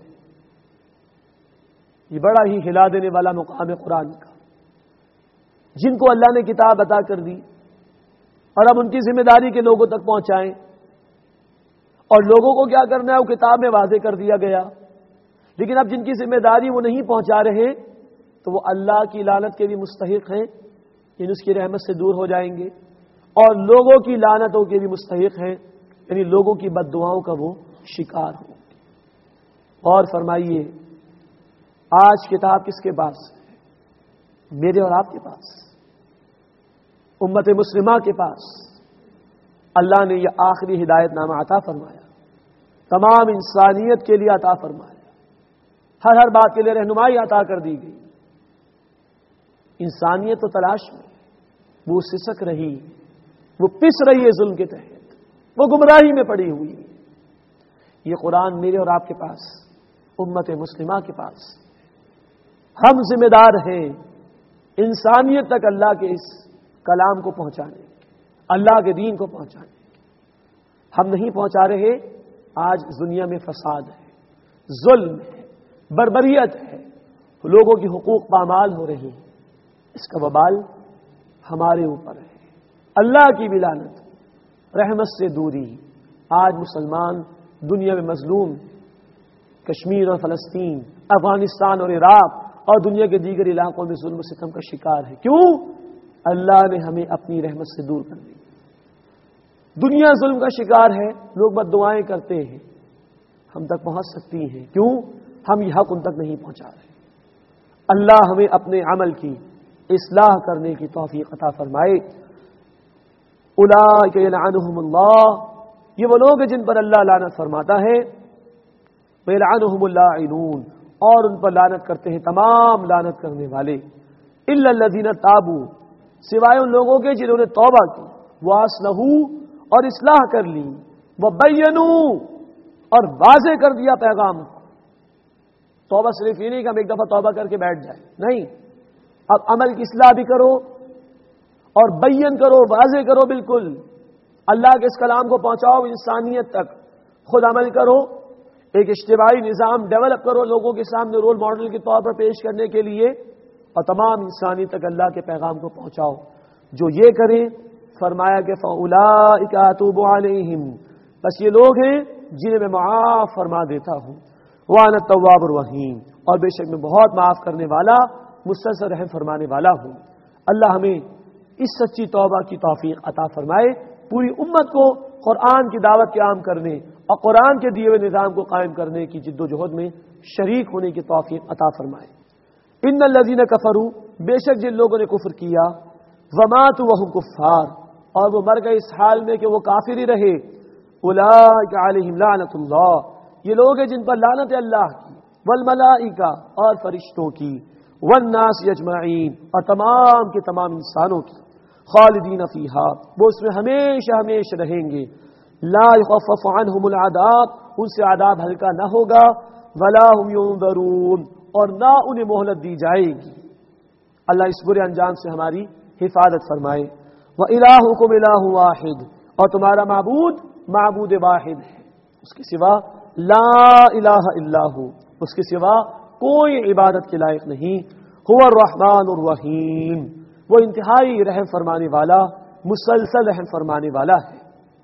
Speaker 3: یہ بڑا ہی ہلا دینے والا مقام ہے قرآن کا. جن کو اللہ نے کتاب عطا کر دی اور اب ان کی ذمہ داری کے لوگوں تک پہنچائیں، اور لوگوں کو کیا کرنا ہے وہ کتاب میں واضح کر دیا گیا، لیکن اب جن کی ذمہ داری وہ نہیں پہنچا رہے تو وہ اللہ کی لعنت کے بھی مستحق ہیں، یعنی اس کی رحمت سے دور ہو جائیں گے، اور لوگوں کی لعنتوں کے بھی مستحق ہیں، یعنی لوگوں کی بد دعاؤں کا وہ شکار ہوں گے. اور فرمائیے آج کتاب کس کے پاس ہے؟ میرے اور آپ کے پاس، امت مسلمہ کے پاس. اللہ نے یہ آخری ہدایت نامہ عطا فرمایا، تمام انسانیت کے لیے عطا فرمایا، ہر ہر بات کے لیے رہنمائی عطا کر دی گئی. انسانیت تو تلاش میں، وہ سسک رہی، وہ پس رہی ہے ظلم کے تحت، وہ گمراہی میں پڑی ہوئی. یہ قرآن میرے اور آپ کے پاس، امت مسلمہ کے پاس. ہم ذمہ دار ہیں انسانیت تک اللہ کے اس کلام کو پہنچانے، اللہ کے دین کو پہنچانے. ہم نہیں پہنچا رہے. آج دنیا میں فساد ہے، ظلم ہے، بربریت ہے، لوگوں کی حقوق پامال ہو رہی ہیں. اس کا وبال ہمارے اوپر ہے. اللہ کی بھی لعنت، رحمت سے دوری. آج مسلمان دنیا میں مظلوم، کشمیر اور فلسطین، افغانستان اور عراق اور دنیا کے دیگر علاقوں میں ظلم و ستم کا شکار ہے. کیوں؟ اللہ نے ہمیں اپنی رحمت سے دور کر دی. دنیا ظلم کا شکار ہے، لوگ بد دعائیں کرتے ہیں، ہم تک پہنچ سکتی ہیں. کیوں؟ ہم یہ حق ان تک نہیں پہنچا رہے. اللہ ہمیں اپنے عمل کی اصلاح کرنے کی توفیق عطا فرمائے. اولئک یلعنہم اللہ، یہ وہ لوگ ہیں جن پر اللہ لعنت فرماتا ہے. ویلعنہم اللاعنون، اور ان پر لعنت کرتے ہیں تمام لعنت کرنے والے. الا الذین تابوا، سوائے ان لوگوں کے جنہوں نے توبہ کی، واصلحوا، اور اصلاح کر لی، وبینوا، اور واضح کر دیا پیغام کو. توبہ صرف یہ نہیں کہ ہم ایک دفعہ توبہ کر کے بیٹھ جائیں، نہیں، اب عمل کی اصلاح بھی کرو اور بیان کرو، واضح کرو. بالکل اللہ کے اس کلام کو پہنچاؤ انسانیت تک. خود عمل کرو، ایک اجتماعی نظام ڈیولپ کرو لوگوں کے سامنے رول ماڈل کے طور پر پیش کرنے کے لیے، اور تمام انسانیت تک اللہ کے پیغام کو پہنچاؤ. جو یہ کریں، فرمایا کہ فَأُولَئِكَ أَتُوبُ عَلَيْهِمْ، بس یہ لوگ ہیں جنہیں میں معاف فرما دیتا ہوں. وَأَنَا التَّوَّابُ الرَّحِيمُ، اور بے شک میں بہت معاف کرنے والا، مسلسل رحم فرمانے والا ہوں. اللہ ہمیں اس سچی توبہ کی توفیق عطا فرمائے، پوری امت کو قرآن کی دعوت کے عام کرنے اور قرآن کے دیے ہوئے نظام کو قائم کرنے کی جد و جہد میں شریک ہونے کی توفیق عطا فرمائے۔ ان الذین کفروا، بے شک جن لوگوں نے کفر کیا، وماتوا وہم کفار، اور وہ مر گئے اس حال میں کہ وہ کافر ہی رہے، اولئک علیہم لعنۃ اللہ، یہ لوگ ہیں جن پر لعنت اللہ کی، والملائکہ اور فرشتوں کی، والناس اجمعین اور تمام کے تمام انسانوں کی، خالدین فیہا، وہ اس میں ہمیشہ ہمیشہ رہیں گے، لا یخفف عنہم العذاب، ان سے عذاب ہلکا نہ ہوگا، ولا هم ينظرون، اور نہ انہیں مہلت دی جائے گی۔ اللہ اس برے انجام سے ہماری حفاظت فرمائے۔ وَإِلَٰهُكُمْ إِلَٰهٌ وَاحِدٌ، اور تمہارا معبود معبود واحد ہے، اس کے سوا لا الہ الا ہو، اس کے سوا کوئی عبادت کے لائق نہیں۔ هو الرحمن الرحیم، وہ انتہائی رحم فرمانے والا، مسلسل رحم فرمانے والا ہے۔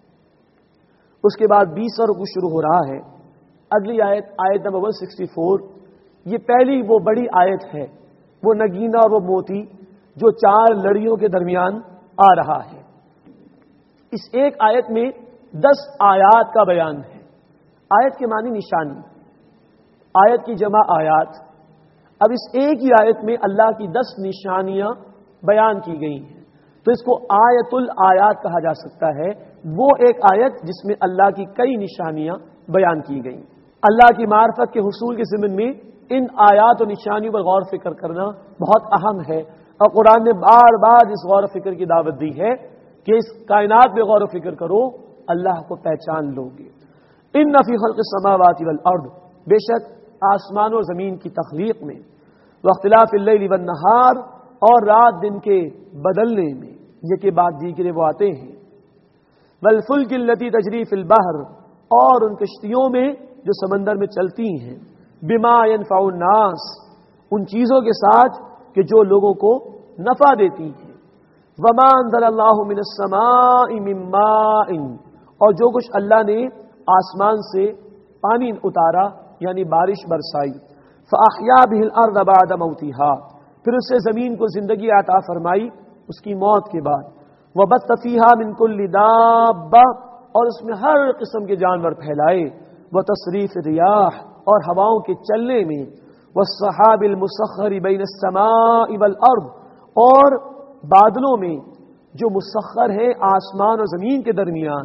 Speaker 3: اس کے بعد بیسواں رکوع شروع ہو رہا ہے۔ اگلی آیت آیت نمبر ایک سو چوالیس، یہ پہلی وہ بڑی آیت ہے، وہ نگینہ اور وہ موتی جو چار لڑیوں کے درمیان آ رہا ہے۔ اس ایک آیت میں دس آیات کا بیان ہے۔ آیت کے معنی نشانی، آیت کی جمع آیات۔ اب اس ایک ہی آیت میں اللہ کی دس نشانیاں بیان کی گئی ہیں، تو اس کو آیت الآیات کہا جا سکتا ہے، وہ ایک آیت جس میں اللہ کی کئی نشانیاں بیان کی گئیں۔ اللہ کی معرفت کے حصول کے ضمن میں ان آیات و نشانیوں پر غور و فکر کرنا بہت اہم ہے، اور قرآن نے بار بار اس غور و فکر کی دعوت دی ہے کہ اس کائنات میں غور و فکر کرو، اللہ کو پہچان لو گے۔ ان فی خلق السماوات والارض، بے شک آسمان اور زمین کی تخلیق میں، واختلاف اللیل والنہار، اور رات دن کے بدلنے میں، یہ کہ بعد دیگرے وہ آتے ہیں، والفلک التی تجری فی البحر، اور ان کشتیوں میں جو سمندر میں چلتی ہیں، بما ينفع الناس، ان چیزوں کے ساتھ کہ جو لوگوں کو نفع دیتی ہیں، وما انزل اللہ من السماء من ماء، اور جو کچھ اللہ نے آسمان سے پانی اتارا یعنی بارش برسائی، فاحیا به الارض بعد موتها، پھر اس سے زمین کو زندگی عطا فرمائی اس کی موت کے بعد، وبث فیہا من کل دابہ، اور اس میں ہر قسم کے جانور پھیلائے، وتصریف الریاح، اور ہواؤں کے چلنے میں، والسحاب المسخر بین السماء والارض، اور بادلوں میں جو مسخر ہے آسمان اور زمین کے درمیان،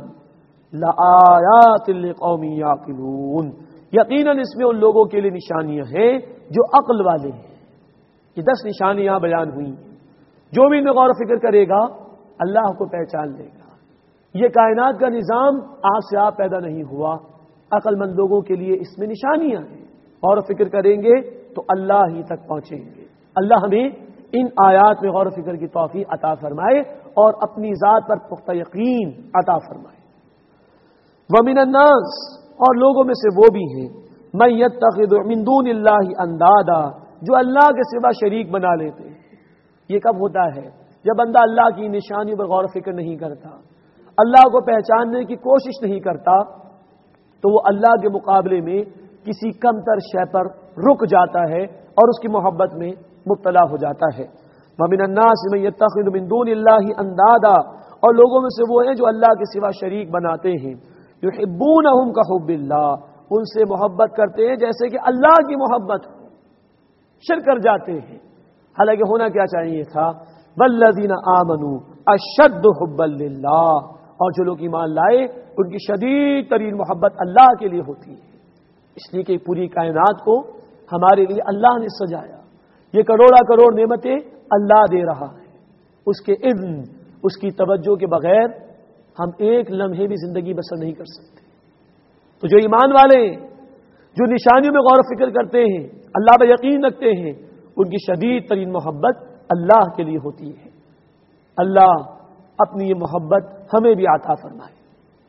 Speaker 3: لآیات لقوم یعقلون، یقیناً اس میں ان لوگوں کے لیے نشانیاں ہیں جو عقل والے ہیں۔ یہ دس نشانیاں بیان ہوئی، جو بھی ان میں غور و فکر کرے گا اللہ کو پہچان لے گا۔ یہ کائنات کا نظام آج سے آپ پیدا نہیں ہوا، عقل مند لوگوں کے لیے اس میں نشانیاں ہیں، غور و فکر کریں گے تو اللہ ہی تک پہنچیں گے۔ اللہ ہمیں ان آیات میں غور و فکر کی توفیق عطا فرمائے اور اپنی ذات پر پختہ یقین عطا فرمائے۔ وَمِنَ النَّاسِ، اور لوگوں میں سے وہ بھی ہیں، مَن يَتَّخِذُ مِن دُونِ اللَّهِ أَندَادًا، جو اللہ کے سوا شریک بنا لیتے ہیں۔ یہ کب ہوتا ہے؟ جب بندہ اللہ کی نشانیوں پر غور و فکر نہیں کرتا، اللہ کو پہچاننے کی کوشش نہیں کرتا، تو وہ اللہ کے مقابلے میں کسی کم تر شے پر رک جاتا ہے اور اس کی محبت میں مبتلا ہو جاتا ہے۔ وَمِنَ النَّاسِ مَن يَتَّخِذُ مِن دُونِ اللَّهِ أَندَادًا، اور لوگوں میں سے وہ ہیں جو اللہ کے سوا شریک بناتے ہیں، يُحِبُّونَهُمْ كَحُبِّ اللَّهِ، ان سے محبت کرتے ہیں جیسے کہ اللہ کی محبت ہو، شرک کر جاتے ہیں، حالانکہ ہونا کیا چاہیے تھا، وَالَّذِينَ آمَنُوا أَشَدُّ حُبًّا لِلَّهِ، اور جو لوگ ایمان لائے ان کی شدید ترین محبت اللہ کے لیے ہوتی ہے، اس لیے کہ پوری کائنات کو ہمارے لیے اللہ نے سجایا، یہ کروڑا کروڑ نعمتیں اللہ دے رہا ہے، اس کے اذن، اس کی توجہ کے بغیر ہم ایک لمحے بھی زندگی بسر نہیں کر سکتے۔ تو جو ایمان والے ہیں، جو نشانیوں میں غور و فکر کرتے ہیں، اللہ پہ یقین رکھتے ہیں، ان کی شدید ترین محبت اللہ کے لیے ہوتی ہے۔ اللہ اپنی یہ محبت ہمیں بھی عطا فرمائے۔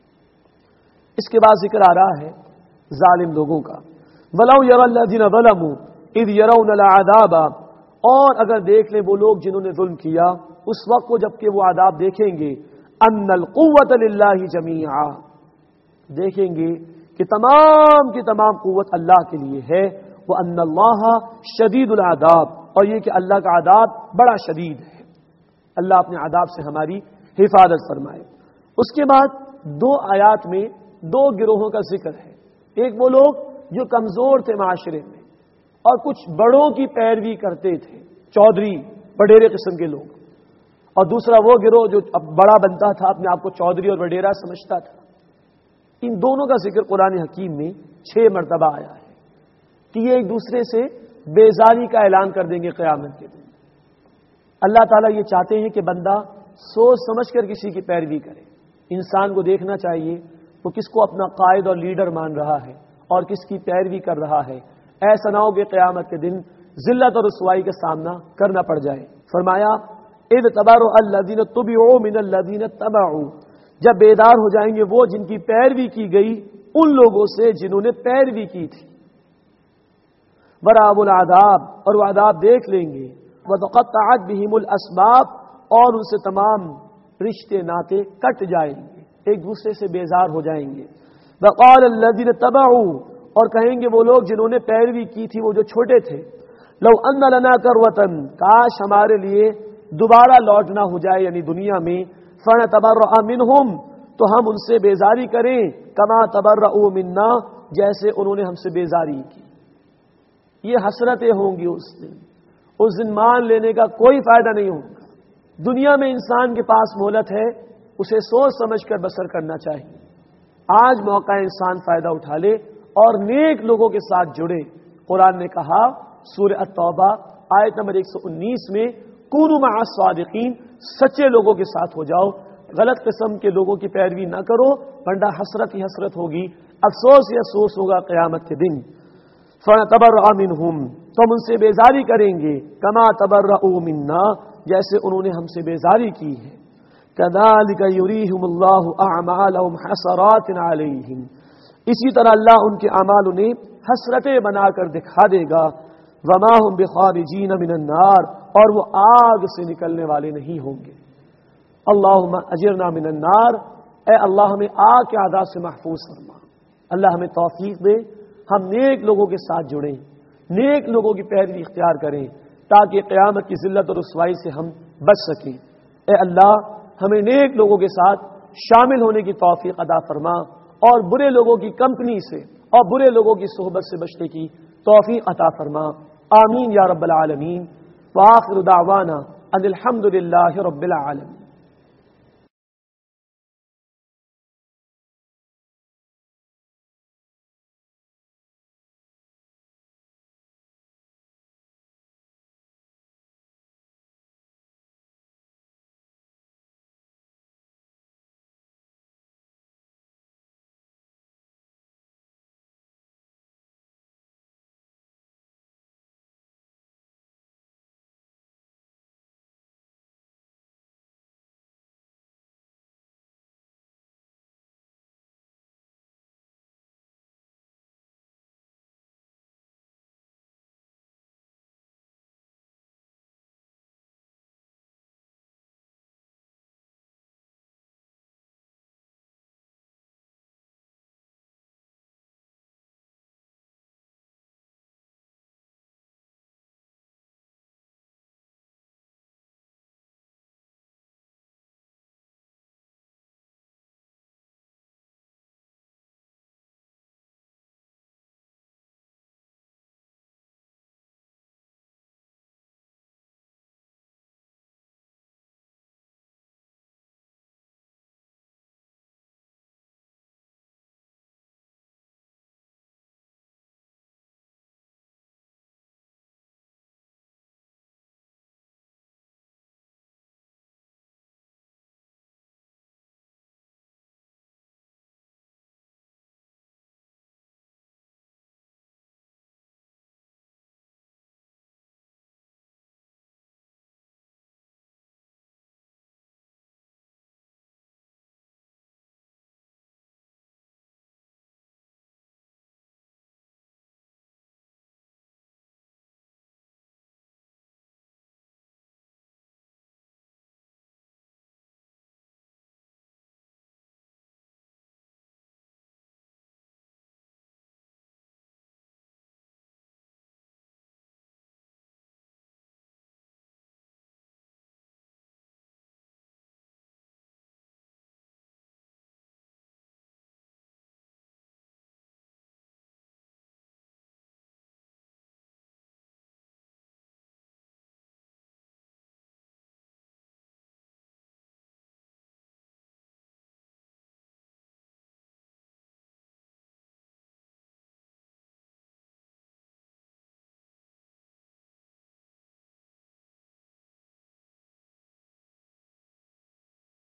Speaker 3: اس کے بعد ذکر آ رہا ہے ظالم لوگوں کا، وَلَوْ يَرَى الَّذِينَ ظَلَمُوا إِذْ يَرَوْنَ الْعَذَابَ، اور اگر دیکھ لیں وہ لوگ جنہوں نے ظلم کیا اس وقت کو جب کہ وہ عذاب دیکھیں گے، أَنَّ الْقُوَّةَ لِلَّهِ جَمِيعًا، دیکھیں گے کہ تمام کی تمام قوت اللہ کے لیے ہے، وَأَنَّ اللَّهَ شَدِيدُ الْعَذَابِ، اور یہ کہ اللہ کا عذاب بڑا شدید ہے۔ اللہ اپنے عذاب سے ہماری حفاظت فرمائے۔ اس کے بعد دو آیات میں دو گروہوں کا ذکر ہے۔ ایک وہ لوگ جو کمزور تھے معاشرے میں اور کچھ بڑوں کی پیروی کرتے تھے، چودھری وڈیرے قسم کے لوگ، اور دوسرا وہ گروہ جو اب بڑا بنتا تھا، اپنے آپ کو چودھری اور وڈیرا سمجھتا تھا۔ ان دونوں کا ذکر قرآن حکیم میں چھ مرتبہ آیا ہے کہ یہ ایک دوسرے سے بیزاری کا اعلان کر دیں گے قیامت کے دن۔ اللہ تعالیٰ یہ چاہتے ہیں کہ بندہ سوچ سمجھ کر کسی کی پیروی کرے۔ انسان کو دیکھنا چاہیے وہ کس کو اپنا قائد اور لیڈر مان رہا ہے اور کس کی پیروی کر رہا ہے، ایسا نہ ہو کہ قیامت کے دن ذلت اور رسوائی کا سامنا کرنا پڑ جائے۔ فرمایا اذ تبرأ الذین تبعوا من الذین اتبعوا، جب بیدار ہو جائیں گے وہ جن کی پیروی کی گئی ان لوگوں سے جنہوں نے پیروی کی تھی۔ ورأوا العذاب، اور وہ عذاب دیکھ لیں گے۔ وتقطعت بهم الاسباب، اور ان سے تمام رشتے ناطے کٹ جائیں گے، ایک دوسرے سے بیزار ہو جائیں گے۔ وقال الذین تبعوا، اور کہیں گے وہ لوگ جنہوں نے پیروی کی تھی، وہ جو چھوٹے تھے، لو ان لنا کروۃ، کاش ہمارے لیے دوبارہ لوٹنا ہو جائے یعنی دنیا میں، فنتبرأ منہم، تو ہم ان سے بیزاری کریں، کما تبرؤوا منا، جیسے انہوں نے ہم سے بیزاری کی۔ یہ حسرتیں ہوں گی اس دن، اس دن مان لینے کا کوئی فائدہ نہیں ہوگا۔ دنیا میں انسان کے پاس مہلت ہے، اسے سوچ سمجھ کر بسر کرنا چاہیے۔ آج موقع انسان فائدہ اٹھا لے اور نیک لوگوں کے ساتھ جڑے۔ قرآن نے کہا سورہ التوبہ آیت نمبر ایک سو انیس میں، کونوا مع الصادقین، سچے لوگوں کے ساتھ ہو جاؤ، غلط قسم کے لوگوں کی پیروی نہ کرو، ورنہ حسرت ہی حسرت ہوگی، افسوس ہی افسوس ہوگا قیامت کے دن۔ فنتبرأ منہم، تو ہم ان سے بیزاری کریں گے، کما تبرؤوا منا، جیسے انہوں نے ہم سے بیزاری کی ہے۔ کذالک یریہم اللہ اعمالہم حسرات علیہم، اسی طرح اللہ ان کے اعمال انہیں حسرتیں بنا کر دکھا دے گا۔ وما ہم بخارجین من النار، اور وہ آگ سے نکلنے والے نہیں ہوں گے۔ اللہم اجرنا من النار، اے اللہ ہمیں آگ کے عذاب سے محفوظ فرما۔ اللہ ہمیں توفیق دے ہم نیک لوگوں کے ساتھ جڑیں، نیک لوگوں کی پیروی اختیار کریں، تاکہ قیامت کی ذلت اور رسوائی سے ہم بچ سکیں۔ اے اللہ ہمیں نیک لوگوں کے ساتھ شامل ہونے کی توفیق عطا فرما، اور برے لوگوں کی کمپنی سے اور برے لوگوں کی صحبت سے بچنے کی توفیق عطا فرما۔ آمین یا رب العالمین۔ وآخر دعوانا ان الحمد للہ رب العالمین۔